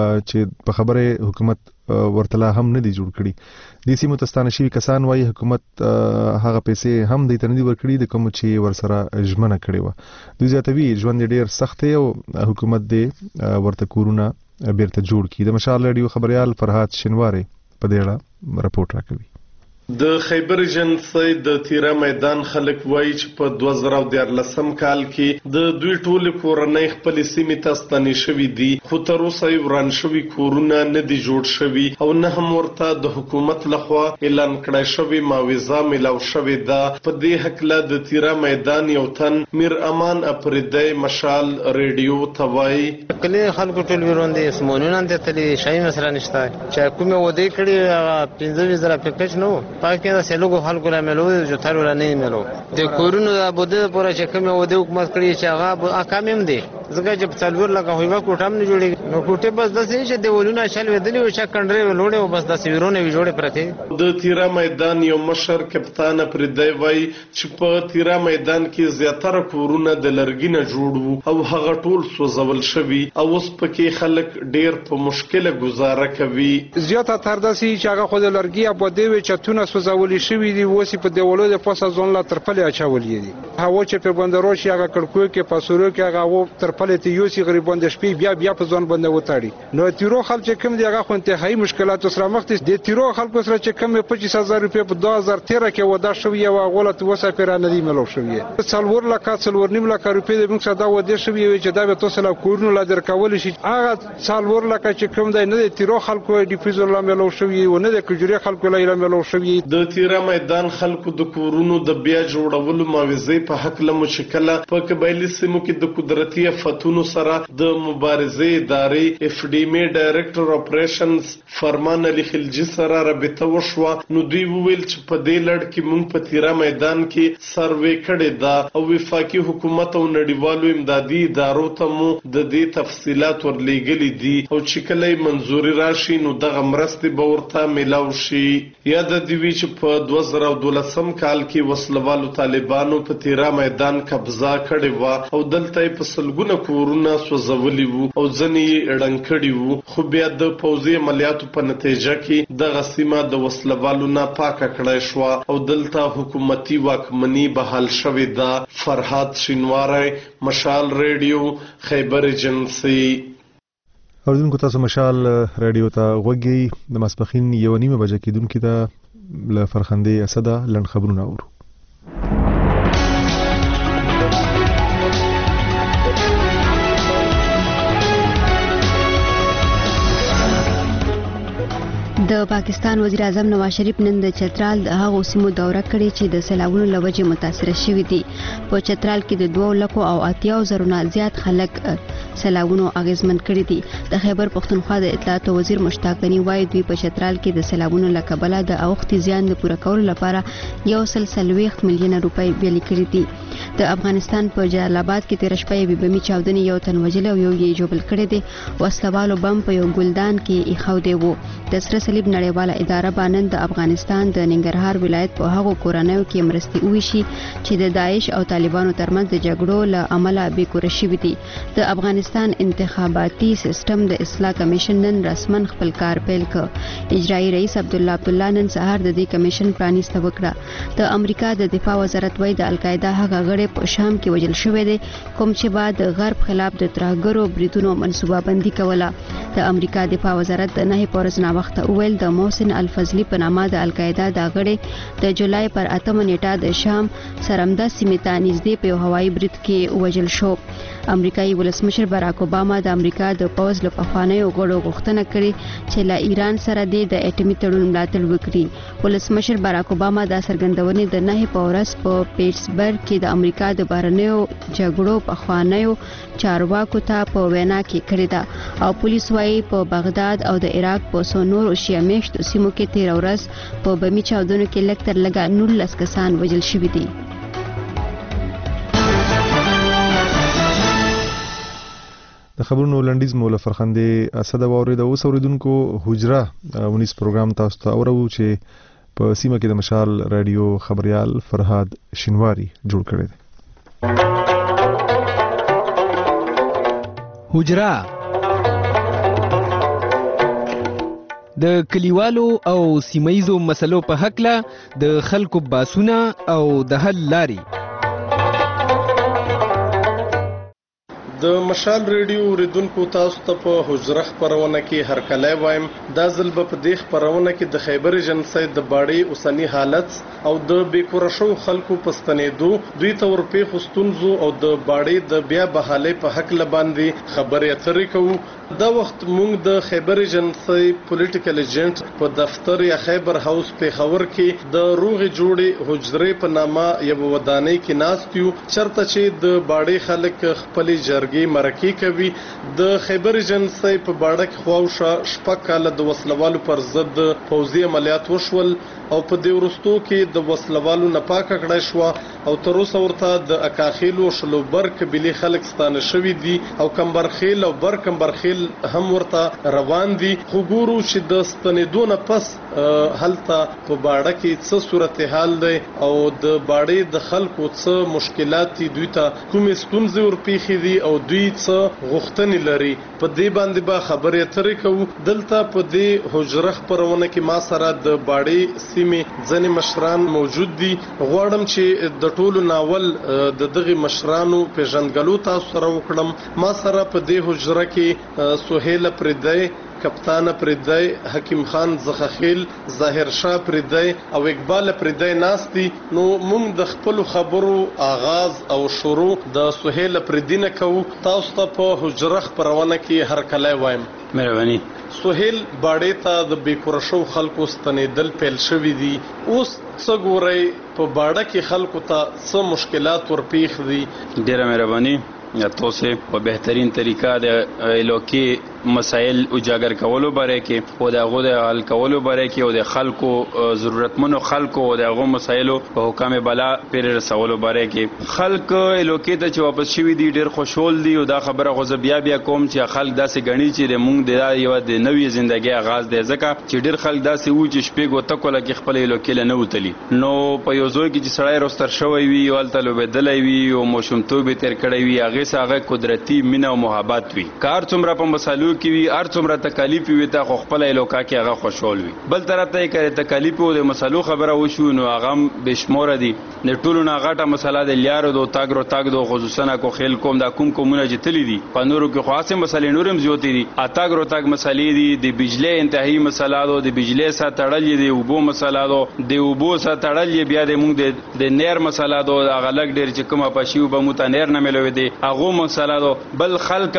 چې په خبره حکومت ورته لا هم نه دي جوړ کړي. د سیمو ته ستانه شوي کسان وایي حکومت هغه پیسې هم دوی ته نه دي ورکړي د کوم چې ورسره ژمنه کړې وه. دوی زیاتوي ژوند ډېر سخت دی او حکومت دې ورته کورونه بیرته جوړ کړي. د مشال راډیو خبریال فرهاد شینواری په دې اړه راپورټ راکوي.
د خیبر جنسۍ د تیرا میدان خلک وایي چې په 2014 کال کې د دوی ټول کورنۍ خپل سیمې ته ستنې شوي دي، خو تر اوسه یې وران شوي کورونه نه دي جوړ شوي او نه هم ورته د حکومت لخوا اعلان کړی شوی معاوضه میلاو شوې ده. په دې هکله د تیرا میدان یو تن میر امان اپریدی مشال ریډیو ته وایي
کله خلکو ټول ورون دي سمونونه ته تللی شای مسله نشته چې کومه ودی کړي 15000 پیکج نو پاکه دا سلوګو خلکو را ملو جو تر ولا نه ملو د کورونو بده پورا چې کومه ودی حکومت کړی چې هغه احکام دي ځکه چې څلور لکه هیوا کوټام نه جوړي نو کوټه بس د سې چې دیولونه شل ودلی او چې کندري ولوړې او بس د سیورونه وی جوړې پرته.
د تیرا میدان یو مشر کپتان پردی وای چې په تیرا میدان کې زیاتره کورونه د لرګي نه جوړ او هغه ټول سوځول شوی او اوس پکې خلک ډیر په مشکله گزاره کوي.
زیاته تر داسي چې هغه خو د لرګي په دی چتونه سوځولې شوی دی وسی په دیولو د پاسه ځون لا ترپلې اچولې دي. هوا چې په بندرو شي هغه کړکو کې پاسورو کې هغه و ترپلې ته یو سی غریبان د شپې بیا په ځون باندې وتاړي. نو تیرو خلک چې کم دی هغه خو انتهایی مشکلات سره مخ دي. د تیرو خلکو سره چې کم 25000 روپیا په 2013 کې ودا شوی او غلط وسه پر نه دی ملو شوی. څلور لکه څلور نیم لکه روپیا د موږ صدا ودا شوی چې دا به تاسو لا کورونو لا درکول شي. هغه څلور لکه چې کم دی نه د تیرو خلکو ډیفیزور لا ملو شوی او نه د کجوري خلکو لا ملو شوی.
د تیرا میدان خلکو د کورونو د بیا جوړولو معاوضه په حق له مشکله په قبایلی سیمو کې د قدرتي فتونو سره د مبارزې ادارې اف ډی ام ډایریکټر اپریشنز فرمان علي خلجی سره رابطه وشوه. نو دوی وویل چې په دې لړ کې موږ په تیرا میدان کې سروې کړې ده او وفاقي حکومت او نړیوالو امدادي ادارو ته مو د دې تفصيلات ورلېږلي دي او چې کله منځوري راشي نو دغه مرستې به ورته میلاو شي. یا د دوی چې په 2012 کال کې وسلوالو طالبانو په تیرا میدان قبضه کړې و او دلته په سلګونه زرګونه کورونه سوځولي وو او ځنې یې ړنګ کړي وو، خو بیا د پوځي عملیاتو په نتیجه کې دغه سیمه د وسلوالو نه پاکه کړای شوه او دلته حکومتي واکمني بحال شوې ده. فرهاد شینواری، مشال ریډیو، خیبر ایجنسی.
اوریدونکو تاسو مشال ریډیو ته غوږی. د ماسپښین 1:30 بجې کېدونکې ده له فرخندې اسده لنډ خبرونه اورو.
د پاکستان وزیر اعظم نواز شریف نن د چترال د هغو سیمو دوره کړې چې د سیلابونو له وجې متاثره شوي دي. په چترال کې د 2,80,000 نه زیات خلک سیلابونو اغیزمن کړي دي. د خیبر پښتونخوا د اطلاعات وزیر مشتاق غنی وایي دوی په چترال کې د سیلابونو له کبله د اوښتي زیان د پوره کولو لپاره 140 میلیونه روپۍ بیلې کړي دي. د افغانستان په جلال آباد کې تیر شپه یې بمي چاودنې یو تن وژل او یو یې ژوبل کړی دی. وسلوالو بم په یو ګلدان کې ایښودی و. د سره صلیب نړیواله اداره باندې د افغانستان د ننګرهار ولایت په هغو کورنیو کې مرستې وویشي چې د داعش او طالبانو ترمنځ د جګړو له امله بېکوره شوي دي. د افغانستان انتخاباتي سیستم د اصلاح کمیشن نن رسمن خپل کار پیل کړ. اجرایي رئیس عبدالله نن سهار د دې کمیشن پرانیسته وکړه. د امریکا د دفاع وزارت وایي د القاعده هغه غړي په شام کې وژل شوی دی کوم چې بعد د غرب خلاف د ترهګرو بریدونو منصوبه بندي کوله. د امریکا دفاع وزارت د 9 پورز نا وخت اول د محسن الفضلی په نامه د القاعده د غړي د جولای پر 8 نیټه د شام سرمدا سیمې ته نږدې په هوایي برید کې وژل شو. امریکایي ولسمشر باراک اوباما د امریکا د پوز له پخوانیو غړو غوښتنه کړې چې له ایران سره د اټومي تړون ملاتړ وکړي. ولسمشر باراک اوباما دا څرګندونې د 9 پورز په پیټسبرګ کې د امریکا د بهرنیو جګړو پخوانیو چارواکو ته په وینا کې کړې ده او پولیس وايي په بغداد او د عراق په سونور او شیعه میشتو سیمو کې تیر ورځ په بمي چاودنو کې لږ تر لږه 19 کسان وژل شوي دي.
د خبرونو لنډیز مولا فرخندې اسده واورید او اوریدونکو حجره 19 پروګرام تاسو ته اورو چې په سیمه کې د مشال رادیو خبريال فرهاد شینواری جوړ کړی دی.
حجره د کلیوالو او سیمایزو مسلو په حق له د خلکو باسونه او د حل لاري.
د مشال ریډیو اوریدونکو تاسو ته په حجره خبرونه کې هرکلی وایم. دا ځل به په دې خبرونه کې د خیبر ایجنسی د باړې اوسنی حالت او د بیکوره شو خلکو په ستنېدو دوی ته ورپېښو ستونزو او د باړې د بیا بحالۍ په هکله باندې خبرې اترې کوو. دا وخت موږ د خیبر ایجنسی پولیټیکل ایجنټ په دفتر یا خیبر هاوس پیښور کې د روغې جوړې حجرې په نامه یو ودانۍ کې ناست یو چرته چې د باړې خلک خپلې جرګې مرکې کوي. د خیبر ایجنسی په باړه کې خواوشا شپږ کاله د وسلوالو پر ضد پوځي عملیات وشول او په دې وروستو کې د وسلوالو نه پاکه کړای شوه او تر اوسه ورته د اکاخیل او شلوبر قبیلې خلک ستانه شوي دي او کمبرخیل او برکمبرخیل هم ورته روان دي. خو ګورو چې د ستنېدو نه پس هلته په باړه کې څه صورتحال دی او د باړې د خلکو څه مشکلات دي، دوی ته کومې ستونزې ورپېښې دي او دوی څه غوښتنې لري. په دې باندې به خبرې اترې کوو. دلته په دې حجره خپرونه کې ما سره د باړې سیمې ځینې مشران موجود دي. غواړم چې د ټولو ناول د دغه مشرانو پیژندګلو تاسو سره وکړم. ما سره په دې حجره کې سهیل پردی، کپتان پردی، حکیم خان زخخیل، ظاهر شاه پردی او اقبال پردی ناستی. نو موږ د خپل خبرو آغاز او شروع د سهیل پردی نه کوو. تاسو ته په حجره خبرونه کې هر کله وایم.
مهرباني.
سهیل باړې ته د بیکوره شو خلکو ستنېدل پیل شوي دي. اوس څه ګورئ په باړه کې خلکو ته څه مشکلات ورپېښ دي؟
ډېره مهرباني. تو سے په بهترین طریقه د علاقې
مسایل اجاگر کولو باره کې او د هغو د حل کولو باره کې او د خلکو ضرورتمنو خلکو او د هغو مسایلو په حکام بالا پورې رسولو باره کې خلک الوکې ته چې واپس شوي دي ډېر خوشحال دي او دا خبره خو زه بیا کوم چې خلک داسې ګڼي چې موږ د یوه د نوې زندګۍ آغاز دی ځکه چې ډېر خلک داسې وو چې شپې ګوتکوله کې خپل الوکې له نه وتلي نو په یو ځای کې چې سړی روستر شوی وي او هلته لوبېدلی وي او ماشومتوب یې تېر کړی وي هغې څه هغه قدرتي مینه او محبت وي که هر څومره په مسالو کې وي هر څومره تکالیف وي ته خو خپله الوکا کې هغه خوشحال وي بل طرف ته یې که تکالیف او د مسالو خبره وشو نو هغه هم بېشموره دي د ټولو نه غټه مسله د لیارو دو تاګ رو تاګ دو خصوصا کو خیل کوم دا کوم کومونه چې تللی دي په نورو کې خو هسې مسلې نور هم زیاتې دي اتاګ رو تاګ مسلې دي د بجلی انتهایی مسله ده د بجلی سره تړل دي اوبو مسله ده د اوبو سره تړل بیا د موږ د نیر مسله ده هغه لږ ډېر چې کومه پشي اوبه مو ته نیر نه میلوي دي هغو مسله ده بل خلک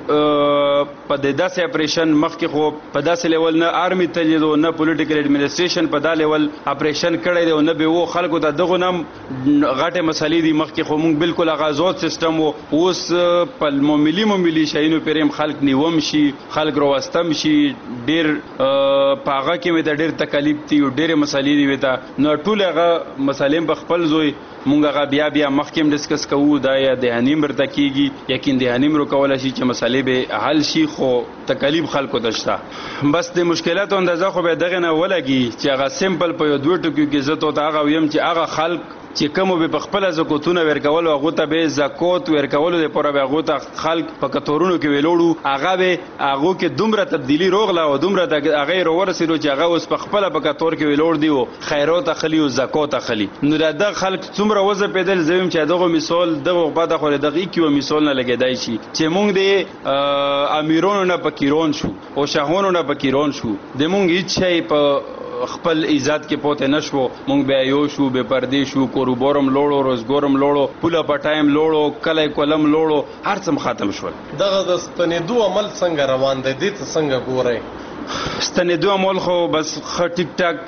موږ په د داسې اپریشن مخکې خو په داسې لیول نه آرمي تللی دو نه پولیټیکل اډمنسټریشن په دا لیول اپریشن کړی دی او نه به و خلکو ته دغو نه غټې مسلې دي مخکې خو موږ بالکل هغه ازاد سیسټم و اوس په ملي شیانو پرې هم خلک نیوم شي خلک راوستم شي ډېر په هغه کې مې ته ډېر تکالیف دي او ډېرې مسلې دي ورته نو ټول هغه مسلې په خپل زوی مونږ هغه بیا مخکې هم ډسکس کوو دا یا دهاني هم ورته کېږي یقین دهاني هم روکولی شي چې مسلې به حل شي خو تکالیف خلکو ته شته بس د مشکلاتو اندازه خو به دغې نه ولګي چې هغه سمپل په یو دوه ټکیو کې زه ته هغه ویم چې هغه خلک چې کومو به په خپله زکاتونه ورکولو هغو ته به زکات ورکولو دپاره به هغو ته خلک په کتارونو کې ویلوړو هغه به هغو کې دومره تبدیلي روغله او دومره هغه یې راورسېدو چې هغه اوس په خپله په کتار کې ویلوړ دي او خیرات اخلي او زکات اخلي نو د دغه خلک څومره وځپېدل زه ویم چې دغه مثال دغه بعده خو د دغه یو مثال نه لګېدی شي چې موږ د امیرانو نه فقیران شو او شاهانو نه فقیران شو د موږ هېڅ شی په خپل عزت کې پوته نشو مونږ بیا یو شو بے پردې شو کاروبارم لوړو روزګارم لوړو پوله پټایم لوړو کلی کولم لوړو هر څه ختم شول
دغه د ستنېدو عمل څنګه روان دی دې ته څنګه ګورئ
ستنېدو عمل خو بس ښه ټیک ټاک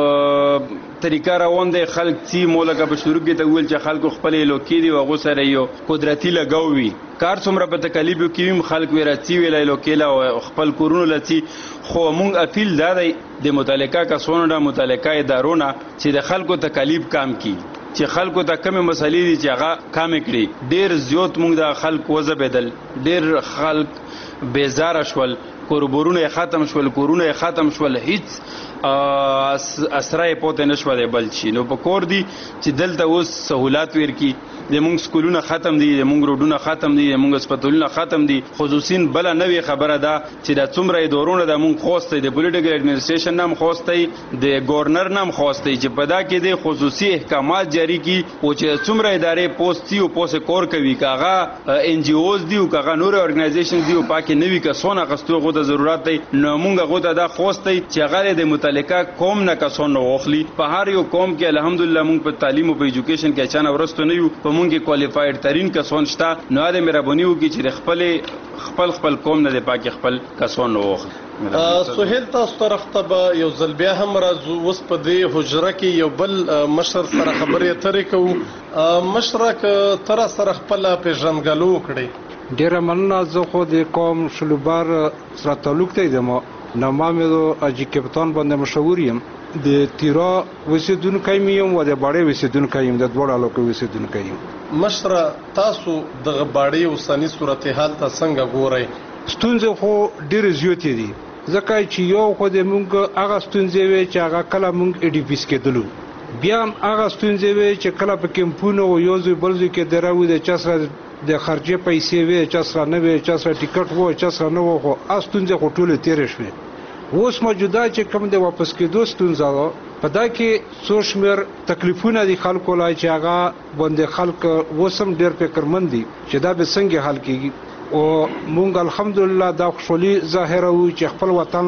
په طریقه روان دی خلک څي مو لکه په شروع کې ته وویل چې خلکو خپلې لوکې دي او هغو سره یو قدرتي لګاو وي کار څومره په تکالیفو کې وي خلک وی راځي ویلی لوکې او خپل کورونو له ځي خو موږ اپیل دا دی د متعلقه کسانو نه متعلقه ادارو نه چې د خلکو تکالیف کم کړي چې خلکو ته کمې مسلې دي چې هغه کمې کړي ډېر زیات موږ د خلک وځبېدل ډېر خلک بیزاره شول کاروبارونه یې ختم شول کورونه یې ختم شول هیڅ اسره یې پوته نه شولی بل شي نو په کور دي چې دلته اوس سهولات ورکړي د مونږ سکولونه ختم دي د مونږ روډونه ختم دي د مونږ هسپتالونه ختم دي خصوصین بله نوې خبره ده چې دا څومره ادارونه د مونږ خوست دی د پولیټیکل اډمنسټریشن نه هم خوست دی د ګورنر نه هم خوست دی چې په دا کې د خصوصي احکامات جاری کړي او چې څومره ادارې پوسټ دي او پوسټ کور کوي که هغه ان جی اوز دي او که هغه نورې ارګنایزیشن دي او پاکې نوي کسان اخیستو هغو ته ضرورت دی نو مونږ هغو ته دا خوست دی چې هغه د متعلقه قوم نه کسان واخلي په هر یو قوم کې الحمدلله مونږ په تعلیم او په ایجوکیشن کې اچانه ورستو نه یو په مونږ کې کوالیفاید ترین کسان شته نو دا مهرباني وکړي چې خپل قوم نه د پاکي خپل کسان واخلي
سهیل تاسو طرف ته به یو ځل بیا هم راځو اوس په دې حجره کې یو بل مشر سره خبرې اترې کوو مشره که تر سره خپل پیژندګلو وکړي
ډیره مننه زه خو د قوم شلوبار سره تعلق دی د نما مې اجي کپتان باندې مشهور یم د تیرا وسیدونکو یم او د باړې وسیدونکو یم د دوړ الکو وسیدونکو یم
مشره تاسو د باړې اوسنی صورتحال ته څنګه ګورئ
ستونزې خو ډېرې زیاتې دي ځکه چې یو خو د مونږ هغه ستونزې وې چې هغه کله مونږ ایډیپیس کېدلو بیا هم هغه ستونزې وې چې کله په کیمپونو او یو ځای بل ځای کې دراوي د چا سره د خرچې پیسې وې چا سره نه وې چا سره ټیکټ و چا سره نه و خو هغه ستونزې خو ټولې تېرې شوې اوس موجوده چې کوم د واپس کېدو ستونزه ده په دا کې څو شمېر تکلیفونه دي خلکو لا چې هغه باندې خلک اوس هم ډېر فکرمند دي چې دا به څنګه حل کېږي او مونږ الحمدلله دا خوشحالي ظاهروو چې خپل وطن لا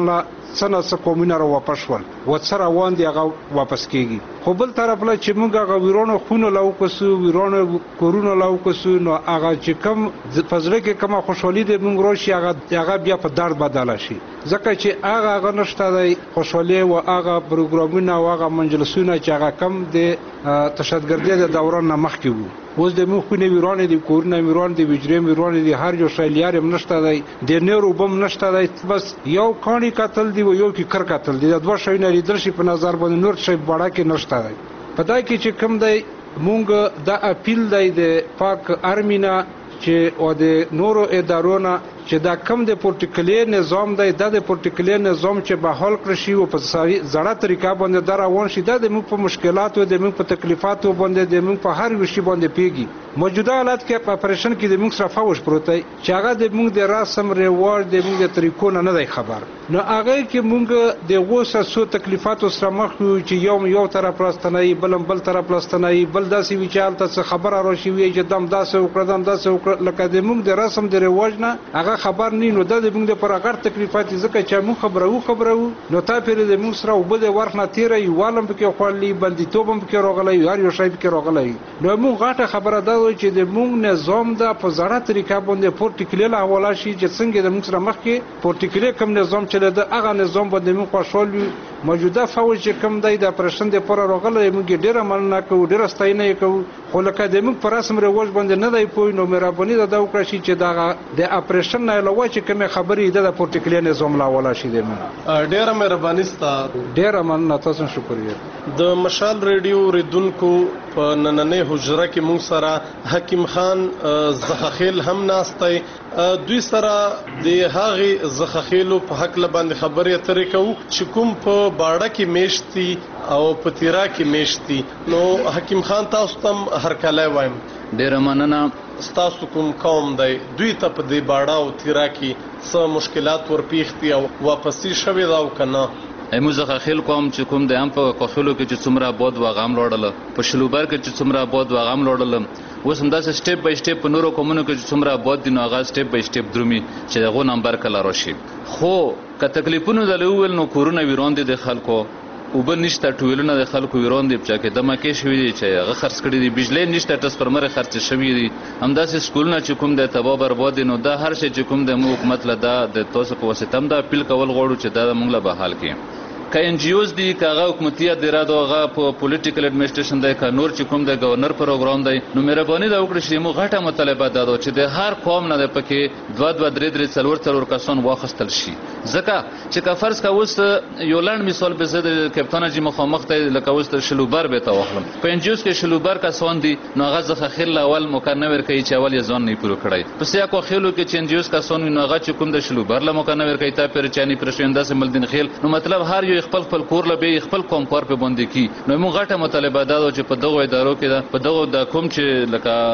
څنګه څه قومونه را واپس شول وڅ روان دي هغه واپس کیږي خو بل طرف له چې موږ هغه ویرونو خونه لاو کوسو ویرونو کورونه لاو کوسو نو هغه چې کم فزله کې کومه خوشحالي دې موږ راشي هغه بیا په درد بدل شي ځکه چې هغه نشته دی خوشحالي او هغه پروګرامونه او هغه مجلسونه چې هغه کم د تشددګردي د دوران نه مخکې وو اوس د موږ خونه ویرونه دي کورونه ویرونه دي وجرې ویرونه دي هر یو شی لیارم نشته دی د نورو بم نشته دی بس یو کانی قتل دی او یو کې کر قتل دی د دوه شی نه لیدل شي په نظر باندې نور شی باړه کې نشته دی پدای کې چې کم دی مونږ د اپیل دی د پاک ارمینا چې او د نورو ادارونو چې دا کم د پورټیکلر نظام دی د پورټیکلر نظام چې به حل کړی شي او په زړه طریقه باندې دا روان شي د موږ په مشکلاتو د موږ په تکلیفاتو باندې د موږ په هر وشي باندې پیږي موجوده حالت کې په اپریشن کې د موږ سره فوج پروت دی چې هغه د موږ د رسم ریواج د موږ د طریقو نه دی خبر نو هغه کې موږ د غوسه سو تکلیفاتو سره مخ یو چې یو طرف راستنای بل طرف راستنای بل داسې ویچال ته خبره راشي وی چې دم داسې وکړه لکه د موږ د رسم د ریواج نه هغه خبر نه نو د موږ د پرګر تکلیفات ځکه چې موږ خبرو نو تا پیر د موږ سره وبد ورخنه تیرې والم پکې خولي بندیتوب هم پکې راغلی هر یو شی پکې راغلی نو موږ غاټه خبره ده چې د موږ نظام د په زړه طریقه باندې پورټیکلر حواله شي چې څنګه د موږ سره مخکې پورټیکلر کوم نظام چلی د هغه نظام باندې موږ خوشحال موجوده فوج چې کوم دی د اپریشن د پر راغلی موږ ډیره مننه کوو ډیره ستاینه کوو خو لکه د موږ پر رسم رواج باندې نه دی پوی نو مهرباني ده دا وکړئ چې د اپریشن نه علاوه چې کومه خبرې د پورټیکلر نظام لا ولا شي دی
ډیره مهرباني ستاسو
ډیره مننه تاسو شکریه
د مشال ریډیو ریدونکو په نننې حجره کې موږ سره حکیم خان زخخیل هم ناستای دوی سره د هغه زخخیلو په حق باندې خبرې اترې کوو چې کوم په باړه کې میشتي او په تیرا کې میشتي نو حکیم خان تاسو تم هر کله وایم
ډیره مننه
ستاسو کوم قوم دی دوی ته په دې باړه او تیرا کې څه مشکلات ورپیختي او واپسی شوي دا او کنه
ایمو زخخیل قوم چې کوم د هم په کوخلو کې چې څومره بود واغام لوړل په شلوبر کې چې څومره بود واغام لوړل اوس هم داسې سټیپ بای سټیپ په نورو قومونو کې چې څومره بود دي نو هغه سټیپ بای سټیپ درومي چې دغه نمبر کله راشي خو که تکلیفونه د لول نو کورونه ویرون دي د خلکو وبل نشته ټویلونه د خلکو ویرون دي چې د مکه شوی دي چې هغه خرڅ کړي دي بجلی نشته ټرانسفارمر خرڅ شوی دي همداسې سکولونه چې کوم د تباہ برباد نو دا هر شي چې کوم د حکومت له د توسه په واسطه هم دا اپیل کول غواړو چې دا موږ له بحال کړي که ان جی اوز دي کاغه حکومتیت دی را دغه په پولیټیکل اډمنسټریشن دی که نور چې کوم د گورنر پروګرام دی نو مهرباني دا وکړئ چې موږ غټه مطالبه دا چې د هر قوم نه پکې 2 3 4 کسان واخستل شي ځکه چې که فرض کا اوس یو لاند مثال به زه د کپټان جی مخامخ ته لکه اوس شلوبر به تا واخلم په ان جی اوز کې شلوبر کسان دي نو هغه ځخه خل اول مکنور کوي چې اول یې ځان نه پوره کړی پس یا کو خلو کې چې ان جی اوز کسان نو هغه چې کوم د شلوبر له مکنور کوي تا پر چانی پرشنده سم ملدین خیل نو مطلب هر یو خپل کور له به خپل قوم کار په باندې کی نو موږ غټه مطالبه دا چې په دغه ادارو کې په دغه د کوم چې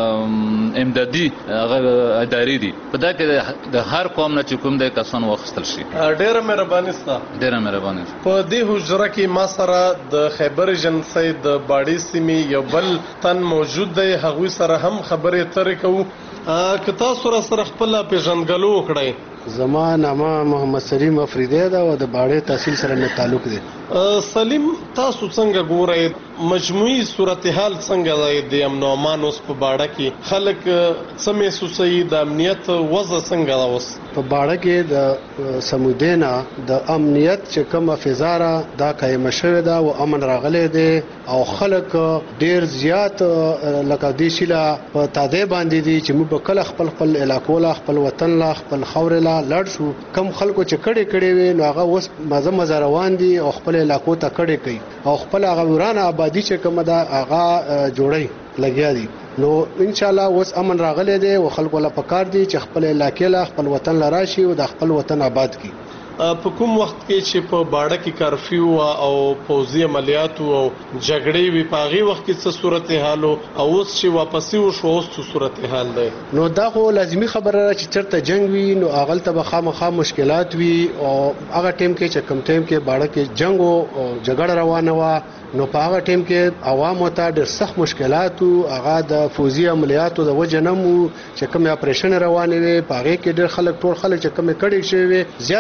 لکه امدادي هغه ادارې دي په دا کې د هر قوم نه چې کوم د کسان واخستل شي
ډیره مهرباني ستاسو
ډیره مهرباني
په دې حجره کې ما سره د خیبر ایجنسی د باډي سیمې یو بل تن موجود دی هغوی سره هم خبرې اترې کوو که تاسو سره خپل پیژندګلو وکړئ
زما نامه محمد سلیم افریدی ده او د باړې تحصیل سره مې تعلق دی
سلیم تاسو څنګه ګورئ مجموعي صورتحال څنګه دی د امن او امان اوس په باړه کې خلک څه محسوسوي د امنیت وضع څنګه ده اوس
په باړه کې د سمودینا د امنیت چې کومه فضا دا قائم شوې ده او امن راغلی دی او خلک ډیر زیات لکه د شیلا په تاده باندې دي چې موږ کله خپل علاقو لا خپل وطن لا خپل خور لا لړ شو کم خلکو چې کړي وي نو هغه اوس مزه روان دي او خپل علاقو ته کړي کوي او خپل هغه ورانه آبادی چې کومه ده هغه جوړي لګیا دي نو ان شاء الله اوس امن راغلی دی او خلکو لا پکار دي چې خپل علاقې لا خپل وطن لا راشي او د خپل وطن آباد کی
په کوم وخت کې چې په باړه کې کرفیو او پوځي عملیات او جګړې وی پاغي وخت کې څه صورتحال او اوس چې واپسی وشو اوس څه صورتحال دی
نو دا خو لازمی خبره چې چرته جنگ وي نو اغل ته خامخا مشکلات وي او هغه ټیم کې چې کم ټیم کې باړه کې جنگ او جګړه روانه و نو په هغه ټیم کې عوام ته ډېر سخت مشکلات او هغه د فوزي عملیاتو د وجنمو چې کوم اپریشن روانه وي پاغي کې ډېر خلک ټول خلک چې کوم کړي شوی زیات د فوزي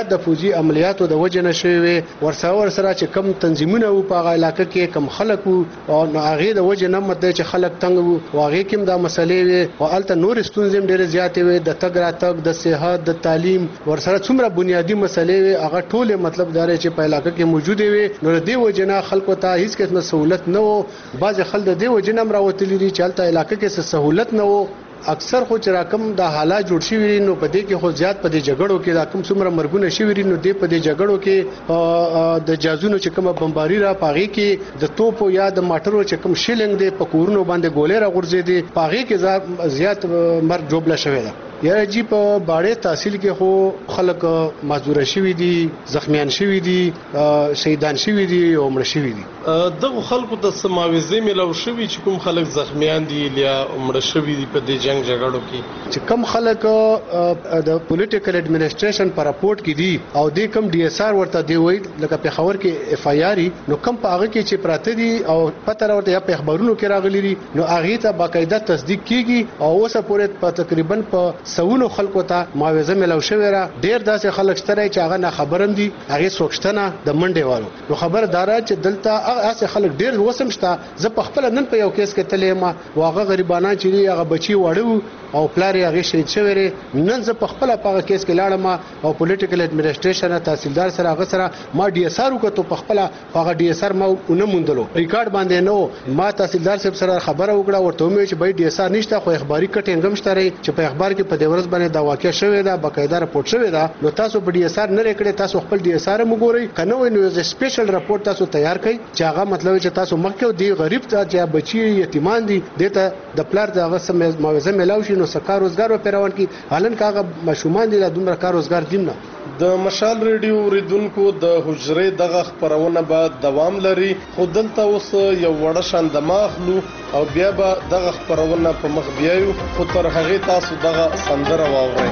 فوجي عملیاتو د وجه نه شوی ورسره چې کم تنظیمونه او په علاقه کې کم خلک او هغه د وجه نه مده چې خلک تنگ او هغه کوم د مسلې او الته نور ستونزې ډېر زیاتې وي د تګ راتګ د صحت د تعلیم ورسره څومره بنیادی مسلې هغه ټول مطلب دار چې په علاقه کې موجود وي نو د وجه نه خلکو ته هیڅ قسمه سہولت نه وو بعض خلک د وجه نه راوتلي دي چې الته علاقه کې سہولت نه وو اکثر خو چې راکم د حالات جوړ شي نو په دې کې خو زیات په دې جګړو کې دا کوم څومره مرګونه شي نو دې په دې جګړو کې د جازونو چې کومه بمباری را پاغي کې د توپو یا د ماټرو چې کوم شیلنګ دی په کورونو باندې ګولې را غورځي دي پاغي کې زیات مرګ جوړل شوی دی یا جی په باړې تحصیل کې خو خلک معذور شوي دي زخمیان شوي دي شهیدان شوي دي او مړ شوي دي
دغه خلکو د سماويزي ملو شوي چې کوم خلک زخمیان دي یا مړ شوي دي په دې جنگ جګړو کې
چې کم خلک د پولیټیکل اډمنسټریشن پر راپورټ کې دي او د کم ډي اس آر ورته دی وای لکه په خبر کې اف آی آر نو کم په هغه کې چې پراته دي او پته راوته یا په خبرونو کې راغلي دي نو هغه ته باقاعده تصدیق کیږي او اوسه پورې په تقریبا په سونو خلکو ته معاوضه ملو شوی را ډیر داسې خلک شته چې هغه نه خبرم دي هغه سوکشتنه د منډه والو نو خبردار چې دلته هغه خلک ډیر وسم شته زه په خپل نن په یو کیس کې تلې ما واغه غریبانان چې هغه بچي وړو او پلار هغه شهید شوی نن زه په خپل په کیس کې لاړم او پولیټیکل اډمنسټریشن تحصیلدار سره هغه سره ما ډي اس آر وکړو په خپل هغه ډي اس آر ما ونه موندلو ریکارډ باندې نو ما تحصیلدار صاحب سره خبره وکړه ورته مې چې بای ډي اس آر نشته خو اخباري کټینګم شته چې په اخبار کې په دې ورځ باندې دا واقع شوی دا باقاعده راپورټ شوی دا نو تاسو په ډي اس آر نه لري تاسو خپل ډي اس آر وګورئ کنه ویني یو سپیشل راپورټ تاسو تیار کړئ چې هغه مطلب چې تاسو مخکې دی غریب ته چې بچي یتیمان دي دته د پلار دغه سم معاوضه ملاوي شي نو سکار روزګار په روان کې حالن کاغه مشومان دي د دومره کار روزګار دیم نه
د مشال ریډیو ریدونکو د حجرې دغه خبرونه به دوام لري خو دلته اوس یو وړه شان دماغلو او بیا به دغه خبرونه په مخ بیایو خو تر هغه تاسو دغه سندره واورئ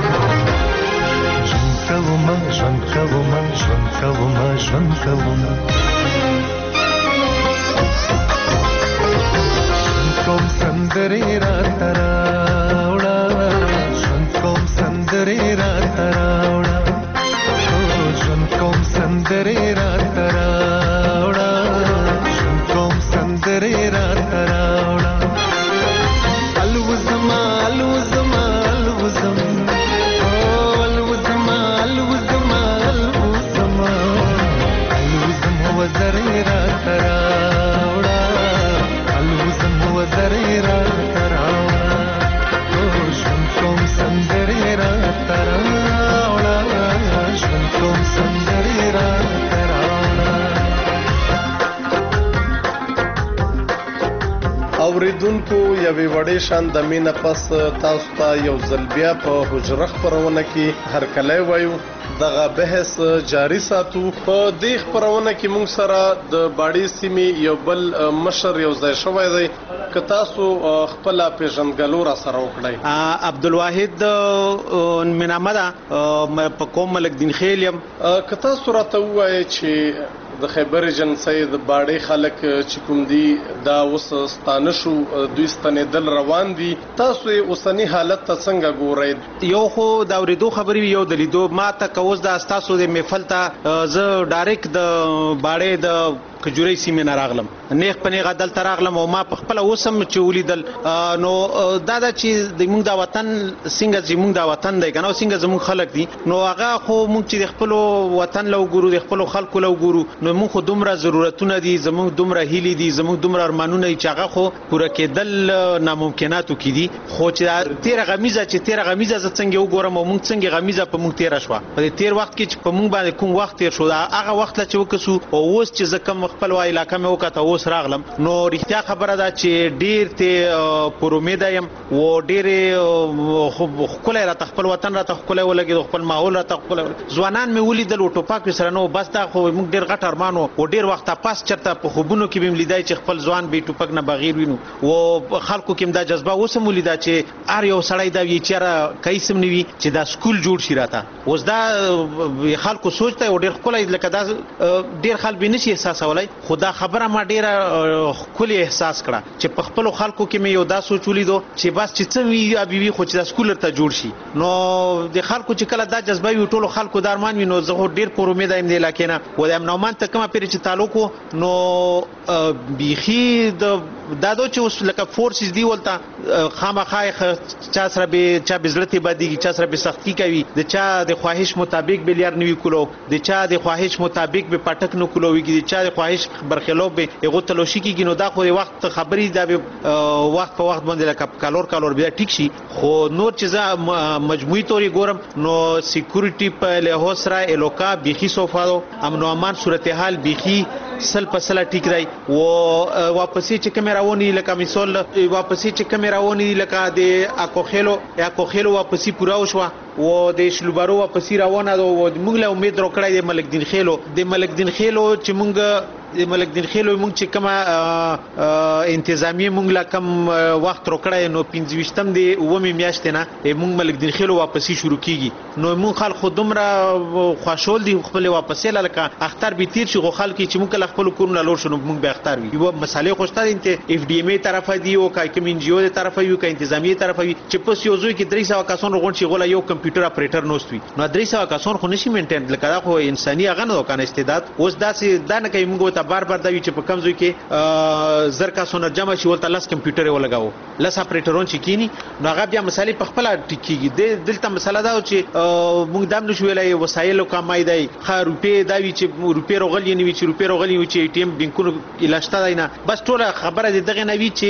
کوم سندري را تراوړه کوم سندري را تراوړه کوم سندري را تراوړه کوم سندري را تراوړه الوزما الوزما الوزم الوزما الوزما الوزما الوزم وزري را تراوړه الوزم وزري را تراوړه کوم سندري را تراوړه کوم سندري را تراوړه
اوریدونکو یوې وړې شان د مینه پس تاسو ته یو ځل بیا په حجره خبرونه کې هر کله وایو دغه بحث جاری ساتو په دې خبرونه کې موږ سره د باړې سیمې یو بل مشر یو ځای شوی دی که تاسو خپل پیژندګلو را سره وکړئ
عبدالواحد منامه په قوم ملک دین خیلیم
که تاسو راته ووایئ چې د خیبر ایجنسی د باړې خلک چې کوم دي دا اوس ستانه شو دوی ستنېدل روان دي تاسو یې اوسنی حالت ته څنګه ګورئ
یو خو دا اورېدو خبرې یو د لیدو ما ته کوز دا ستاسو د محفل ته زه ډایرکټ د باړې د کجوري سیمه نه راغلم نیغ پنیغه دلته راغلم او ما په خپل اوسم چې ولیدل نو دا چې د موږ د وطن څنګه چې موږ د وطن دی کنه څنګه زموږ خلک دي نو هغه خو موږ چې د خپل وطن لو ګورو د خپل خلکو لو ګورو نو موږ خو دومره ضرورتونه دي زموږ دومره هیلې دي زموږ دومره ارمانونه چې هغه خو پوره کېدل ناممکناتو کې دي خو چې تیر غمیزه ز څنګه وګورم او موږ څنګه غمیزه په موږ تیر شو په تیر وخت کې چې په موږ باندې کوم وخت تیر شو هغه وخت چې وکسو او اوس چې زکم خپل وای علاقې مې وکړه اوس راغلم نو رښتیا خبره ده چې ډیر ته پر امید یم و ډیر خپل را خپل وطن را خپل ولګي خپل ماحول را خپل ځوانان مې ولیدل او ټوپاک سره نو بس دا خو موږ ډیر غټ ارمانو او ډیر وخت پاس چرته په خوبونو کې بیم لیدای چې خپل ځوان به ټوپک نه بغیر وینو او خلکو کې دا جذبه وسم ولیدا چې ار یو سړی دا وی چیرې کایسم نیوي چې دا سکول جوړ شي راته اوس دا خلکو سوچته او ډیر خپل لکه دا ډیر خلک به نشي احساسول سړی خو دا خبره ما ډیره ښکلې احساس کړه چې په خپلو خلکو کې مې یو دا سوچ ولیدو چې بس چې څه وي ابي خو چې دا سکولر ته جوړ شي. نو د خلکو چې کله دا جذبه وي ټولو خلکو د ارمان وي نو زه ډیر پر امید یم د علاقې نه و د امن امان ته کومه پېرې چې تعلق نو بیخي دا چې اوس لکه فورسز دی ولته خامخا چا سره به چا بزلتي بدیږي چا سره به سختی کوي د چا د خواهش مطابق به لار نوي کولو د چا د خواهش مطابق به پټک نو کولوږي د چا د خواهش برخلاف به هغه تلوشي کیږي. نو دا خو وخت خبرې دا به وخت په وخت باندې لکه کالور بیا ټیک شي. خو نور چې مجموعي توري ګورم نو سکیورټي په له سره الوکا بیخي صوفادو امن او امان صورتحال بیخي سل پسله ټیک دی و واپسې چې کیمرا ونی لکه مثال واپسې چې کیمرا ونی لکه د اکوخیلو واپسې پورا وشو و د شلوبارو واپسې روانه ده و موږ له امید راکړای د ملک دین خیلو چې موږ د ملک دین خیلو موږ چې کومه انتظامی موږ لا کم وخت راکړای نو 25م دی ومه میاشتې نه موږ ملک دین خیلو واپسې شروع کیږي. نو موږ خلک دومره خوشحال دي خپل واپسې لکه اختر به تیر شي خو خلک چې موږ خپل کورونه لور شنو موږ به اختر وي یو مسالې خوشته انت اف ډي ام ای طرفه دی او کایم ان جی او طرفه یو کا انتظامی طرفه وي چې پس یو ځوی کې 300 کسان غون شي غولا یو کمپیوټر اپریټر نوستوي نو 300 کسان خو نشي مینټین لکه دا خو انساني هغه نه کنه استعداد اوس داسې دا نه کوي موږ ته بار دا وی چې په کم ځای کې زر کسان جمع شي ولته لاس کمپیوټر ولګاو لاس اپریټرون چې کینی نو هغه بیا مسالې په خپل ټیکيږي دلته مسله دا چې موږ دام نشو ویلای وسایل کمای دی خا روپې دا وی چې روپې روغلی نه وی چې روپې روغلی وی چې ټیم بانکونو الاشته دی نه بس ټوله خبره دغه نه وی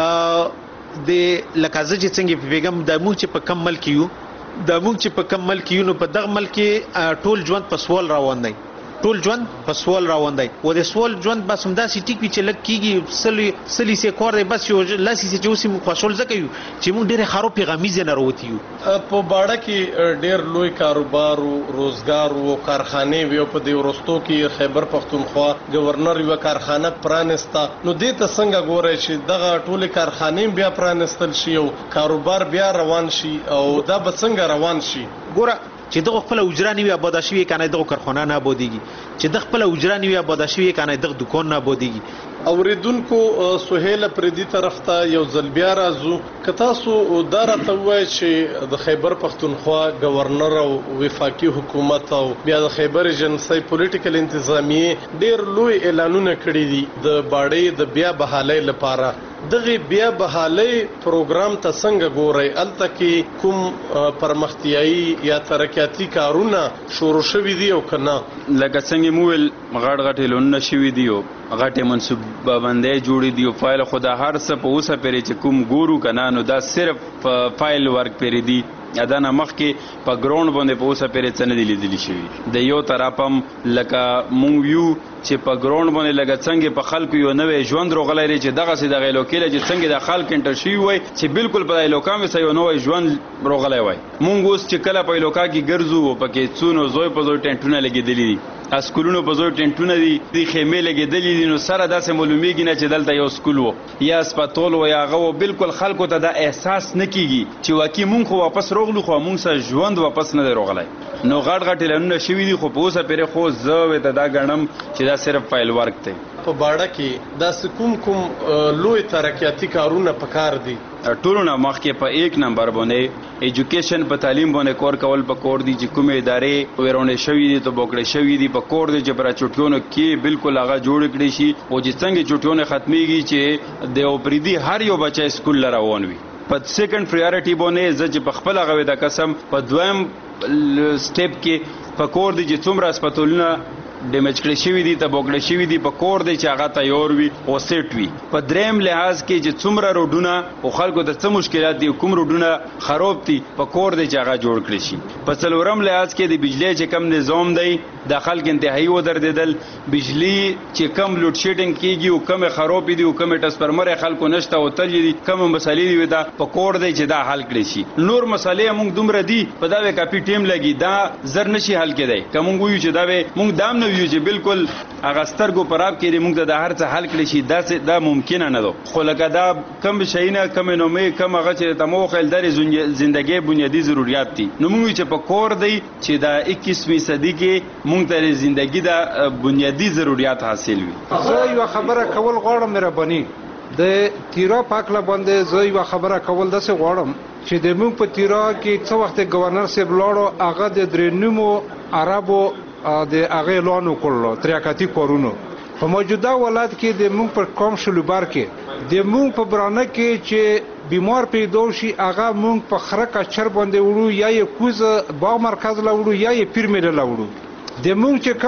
چې د لکازه چې څنګه پیغام د موږ چې په کم ملک یو د موږ چې په کم ملک یو نو په دغه ملک ټول ژوند په سوال روان دی ټول ژوند په سوال روان دی و د سوال ژوند بس همدا سي ټیک وی چې لک کیږي سلی سي کور دی بس یو لاسي چې اوسې مو خوشحال زکه یو چې مونږ ډېر خراب پیغامیز نه راوتی یو
په باړه کې ډېر لوی کاروبار او روزګار او کارخانه وی په دې ورستو کې خیبر پختونخوا گورنر یو کارخانه پرانستا نو دې ته څنګه ګورای چې دغه ټول کارخانه بیا پرانستل شي او کاروبار بیا روان شي او دا به څنګه روان شي
ګوره چې دغه خپل اجرانی وي آباد شوی کنه دغه کارخانه نه آبادیږي چې دغه خپل اجرانی وي آباد شوی کنه دغه دکان نه آبادیږي.
اوریدونکو سهیل پردي طرف ته یو ځل بیا راځو کتا سو اداره ته وای چې د خیبر پختونخوا گورنر او وفاقي حکومت او بیا د خیبر ایجنسی پولیټیکل انتظامیه ډیر لوی اعلانونه کړی دي د باړې د بیا بحالۍ لپاره دغه بیا بحالۍ پروګرام ته څنګه ګورئ الته کې کوم پرمختیایي یا ترقیاتي کارونه شروع شوي دي او کنه
لکه څنګه مویل غړ غټ لونه شوي دي او غټه منصوبه باندې جوړې دي او فایل خدا هر څه په اوسه پرې چې کوم ګورو کنه نو دا صرف فایل ورک پرې دي ادانه مخ کې په ګراوند باندې په اوسه پرې څنګه دي لیدلی شوی د یو طرفم لکه مونږ یو چې په ګراوند باندې لګا څنګه په خلکو یو نوې ژوند روغلای لري چې دغه سي د غیلو کې چې څنګه د خلک انټر شي وای چې بالکل په لوکا مې سې یو نوې ژوند روغلای وای مونږ اوس چې کله په لوکا کې ګرځو او پکې څونو زوی په زوی ټنټونه لګېدلې دي اسکولونو په زوی ټنټونه دي د خیمه لګېدلې دي نو سره داسې معلومیږي نه چې دلته یو سکول وو یا هسپتال وو یا هغه بالکل خلکو ته دا احساس نه کیږي چې واقعي مونږ خو واپس روغلو خو مونږ سره ژوند واپس نه دی روغلای نو غټ غټ لنونه شوي دي خو په اوسه پرې خو زه وته دا غنم چې دا صرف فایل ورک دی
په باړه کې دا کوم لوی ترقیاتي کارونه پکار دي
ټولونه مخکې په 1 نمبر باندې ایجوکیشن په تعلیم باندې کور کول په کور دي چې کومه ادارې ورونه شوي دي ته بوکړې شوي دي په کور دي چې پر چټیونو کې بالکل هغه جوړ کړي شي او چې څنګه چټیونه ختميږي چې د اوپریدي هر یو بچی سکول روان وي په سیکنډ پرایورټي باندې زه په خپل غوې د قسم په دویم سټیپ کې په کور دي چې څومره هسپتالونه ډیمیج کړی شوی دي ته بوکړی شوی دي په کور دی چې هغه تیار وي او سیټ وي په دریم لحاظ کې چې څومره روډونه او خلکو د څه مشکلات دي کوم روډونه خراب دي په کور دی چې هغه جوړ کړی شي په څلورم لحاظ کې د بجلی چې کم نظام دی د خلک انتهایی ودرېدل بجلی چې کم لوډ شیډینګ کیږي او کم خراب دي او کم ټرانسفارمر خلکو نشته او تل دي کم مسالې دي دا په کور دی چې دا حل کړی شي نور مسالې موږ دومره دي په دا کافي ټیم لګي دا زر نشي حل کېدای کوم ویو چې دا موږ دام نه وي چې بالکل هغه سترګو پراب کې موږ د هر څه حل کړی شي دا ممکن نه ده. خو لکه دا کم شیونه کم نومې کم هغه چې تمو خل در زندگی بنیادی ضرورت دي نو موږ چې په کور دی چې دا 21 صدی کې موږ ته زندگی دا بنیادی ضرورت حاصل وي.
زه یو خبره کول غواړم مهرباني د تیرا پاکله باندې زه یو خبره کول داسې غواړم چې د موږ په تیرا کې څو وخت گورنر صاحب لاړو هغه د درنمو عربو د هغه اعلان وکړلو تریاکاتی کورونو په موجوده ولایت کې د موږ پر قوم شلوبار کې د موږ په برانه کې چې بیمار پیدا شي هغه موږ په خره کچر باندې وړو یا یې کوز باغ مرکز لا وړو یا یې پیر میله لا وړو د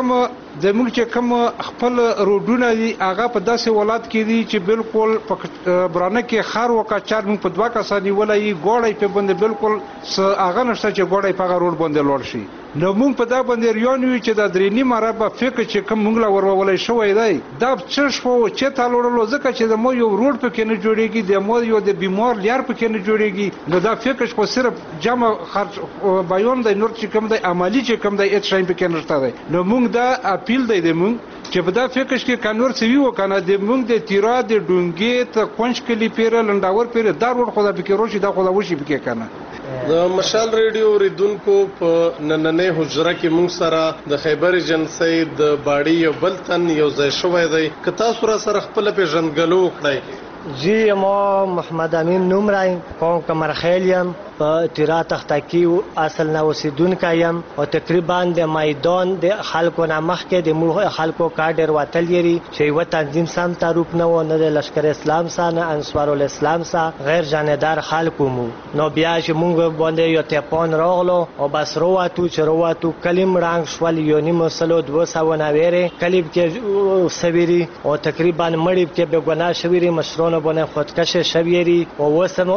موږ چې کوم خپل روډونه دي هغه په داسې ولایت کې دي چې بالکل په برانه کې خار وکړ موږ په 2 کسانی ولای ګوړی په باندې بالکل هغه نشته چې ګوړی په روډ باندې لوړ شي. نو موږ په دا باندې ریان وی چې د درېنی مربع فکر چې کوم موږ لا ورولای شوې دی دا څه شو چې تالوړلو ځکه چې د مو یو روډ په کې نه جوړیږي د مو یو د بیمار لار په کې نه جوړیږي نو دا فکر خو صرف جمع خرج بیان دی نور چې کوم دی عملی چې کوم دی اټ شاین په کې نشته دی. نو موږ دا اپیل دی موږ چې په دا فکر کې کانور سوي وکنه د موږ د تیرا د ډونګې ته کونج کلی پیر لنډاور پیر دا روډ خو دا پکې روشي دا خو دا وشي پکې کنه.
د مشال ریډیو ریدونکو په نننې حجره کې موږ سره د خیبر ایجنسی د باړی یو بل تن یو ځای شوی دی که تاسو را سره خپل پیژندګلو وکړئ.
جی ما محمد امین نوم رایم قوم کمرخیل یم په تیرا تختکی اصل نه اوسیدونکی یم او تقریبا د میدان د خلکو نه مخکې د ملک خلکو کاډر وتل یری چې و تنظیم سم تعارف نه و نه د لشکر اسلام سره نه انصار الاسلام سره غیر جانبدار خلکو مو نو بیا چې مونږ باندې یو تپون راغلو او بس رواتو کلیم رنگ شول یونی مسلو 290 کلیب کې سویری او تقریبا مړی کې به ګناه شویری مشرونه باندې خودکش شویری او وسم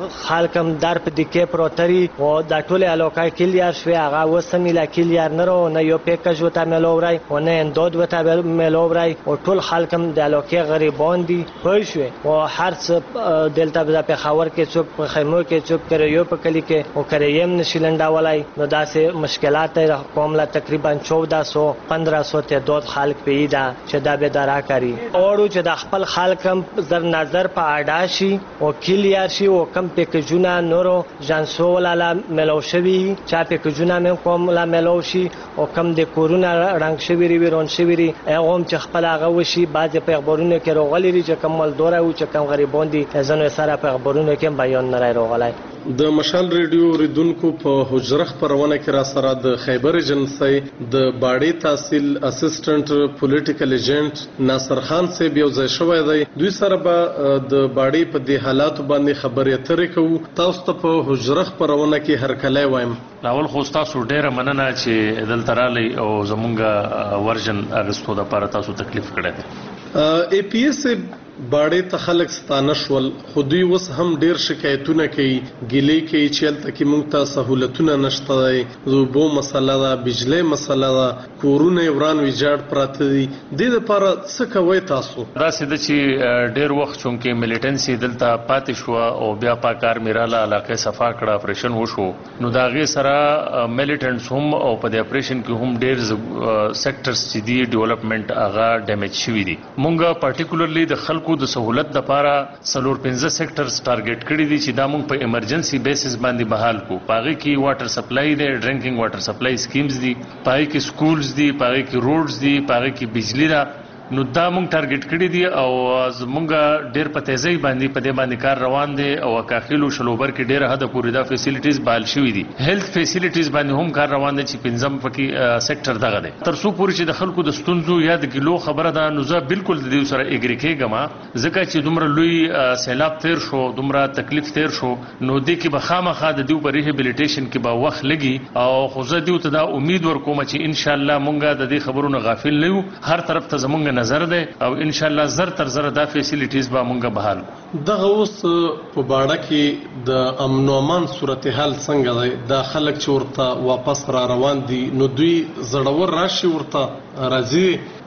خلکم در په کې پروتري او د ټوله علاقه کلیار شوی هغه وسمیلا کلیار نه رو نه یو پیکج وته ملوورای او نه اندود وته ملوورای او ټول خلکم د علاقه غریبان دي پوه شو او هر څه دلته په خاور کې څوک په خیمو کې څوک کړي یو په کلی کې او کړي يم نشلندا ولای نو داسې مشکلات قوم لا تقریبا 1400-1500 تعداد خلک پیدا چې دا به درا کوي او چې د خپل خلکم زر نظر په اډا شي او کلیار شي او کم پیکجونه نورو جانسو ولا ملو شوی چا په جنا مې کوم لا ملو شي او کم د کورونا رنگ شوی ورون شوی هغه چې خپل هغه وشي بعض پیغمبرونو کې روغلی چې کمل دوره او چې کم غریبون دي ځنه سره پیغمبرونو کې بیان نه راغلی.
د مشال ریډیو ریدونکو په حجره خبرونه کې را سره د خیبر ایجنسی د باړی تحصیل اسسټنټ پولیټیکل ایجنټ ناصر خان صاحب یو ځای شوی دی. دوی سره به د باړی په دې حالات باندې خبرې اترې کوو. تاسو ته په حجره خبرونه کې هرکلی وایم.
اول خو تاسو ډیره مننه چې دلته رالی او زمونږ ورژن اغستو د لپاره تاسو تکلیف کړی دی.
ای پی ایس باړې ته خلک ستانه شول خو دوی اوس هم ډیر شکایتونه کوي ګیلې کوي چې هلته کې موږ ته سهولتونه نشته دی د اوبو مسله ده بجلی مسله ده کورونه یې وران ویجاړ پراته دي دې دپاره څه کوئ تاسو؟
داسې ده چې ډیر وخت چونکې ملیټنسي دلته پاتې شوه او بیا پاکار میراله علاقې صفا کړه اپریشن وشو نو د هغې سره ملیټنټس هم او په دې اپریشن کې هم ډیر سیکټرز چې دي ډیولپمنټ هغه ډیمیج شوي دي. مونږ پارټیکولرلی د خلکو د سہولت لپاره 4-5 سیکټرز ټارګټ کړی دي چې دا موږ په ایمرجنسي بیسس باندې بحال کو. پاغي کې واټر سپلای دی ډرینکینګ واټر سپلای سکیمز دي پای کې سکولز دي پای کې روډز دي پای کې بجلی ده نو دا موږ ټارګټ کړی دي او زمونږ ډیر په تیزی باندې په دې باندې کار روان دي او کاخیلو شلوبر کې ډیر حد پورې دا فیسیلیټیز بحال شوې دي. هیلث فیسیلیټیز باندې هم کار روان دي چې پنځم پکې سېکټر دغه دی تر څو پورې چې د خلکو د ستونزو یا د ګلو خبره ده نو زه بالکل د دې سره اګری کېږم ځکه چې دومره لوی سیلاب تیر شو دومره تکلیف تیر شو نو دې کې به خامخا د دې په ریهابلیټیشن کې به وخت لګي او خو زه دې ته دا امید ورکوم چې ان شاء الله مونږ د دې خبرونو غافل نه یو هر طرف ته زمونږ نظر ده او ان شاء الله زر تر زر دا فیسیلیټیز به مونږ بحال
دغه اوس په باړه کې د امن او امان صورتحال څنګه دی دا خلک چې ورته واپس را روان دي نو دوی زړور راشي ورته راځي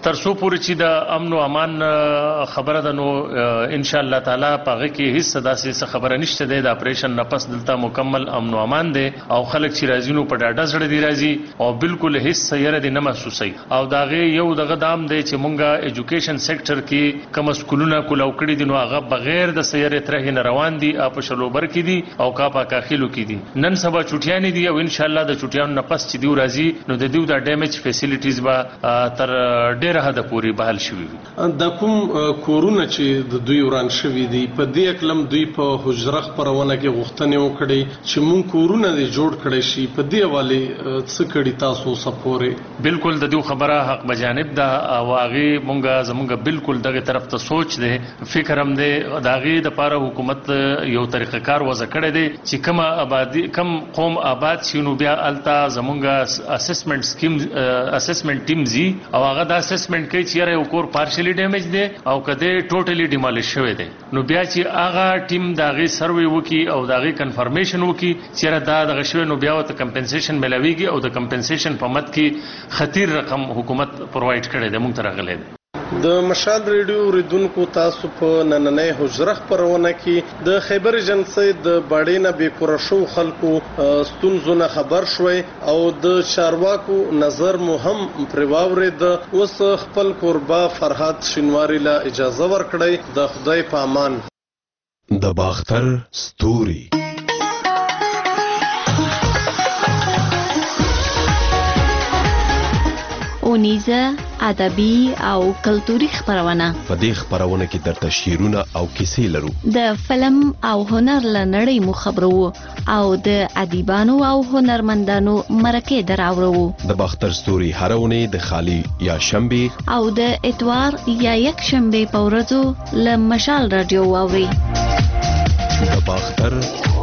تر څو پورې چې د امن او امان خبره ده نو ان شاء الله تعالی پاغه کې هیڅ داسې خبره نشته ده. د اپریشن نه پس دلته مکمل امن او امان ده او خلک چې راځي نو په ډاډه زړه دی راځي او بالکل هیڅ سیاره دی نه محسوسي. او داغه یو دغه دام دی چې مونږه ایجوکیشن سېکټر کې کوم سکولونه کولاو کړی دي نو هغه بغیر د سیاره ترې نه روان دي او په شلوبر کې دي او کا په کاخلو کې دي. نن سبا چټیان دي او ان شاء الله د چټیان نه پس چې دی راځي نو د دیو د ډیمیج فیسیلیټیز به تر ډیره حد پورې بحال شوي وي.
د کوم کورونه چې د دوی وران شوي دي په دې اکلم دوی په حجره خبرونه کې غوښتنې وکړي چې مونږ کورونه دې جوړ کړي شي په دې حواله څه کړي تاسو سپورې؟
بالکل د دې خبره حق بجانب ده او هغه مونږه زمونږ بالکل دغه طرف ته سوچ ده فکر هم ده داغه د پاره حکومت یو طریقه کار وځ کړی دی چې کوم آبادی کم قوم آباد شینو بیا التا زمونږ اسسمنت سکیم اسسمنت ټیم زی او هغه د اسسمنت کوي چې یو کور پارشلی ډیمیج دی او کده ټوټلی ډیمالیش شوی دی نو بیا چې هغه ټیم داغه سروي وکي او داغه کنفرمیشن وکي چې دا دغه شوی نو بیا ته کمپنسیشن ملاويږي او د کمپنسیشن په مد کې خطیر رقم حکومت پرووایډ کړي دی مونږ ته راغلی دی.
د مشال ریډیو ریدونکو تاسو په نننۍ حجره خبرونه کې د خیبر ایجنسی د باډې نه بې پوره شو خلکو ستونزو نه خبر شوي او د چارواکو نظر مو هم پر واورید. اوس خپل قربا فرهاد شینواری لا اجازه ورکړی. د خدای په امان.
د باختر ستوري
اونیزه ادبي او کلتوري خبرونه.
په دې خبرونه کې درته شعرونه او کیسې لرو.
د فلم او هنر لنړۍ مو خبرو او د ادیبانو او هنرمندانو مرکه دراورو.
د باختر ستوري هرونه د خالی یا شنبه
او د اتوار یا یک شنبه په ورځو ل مشال رادیو واوري.
د باختر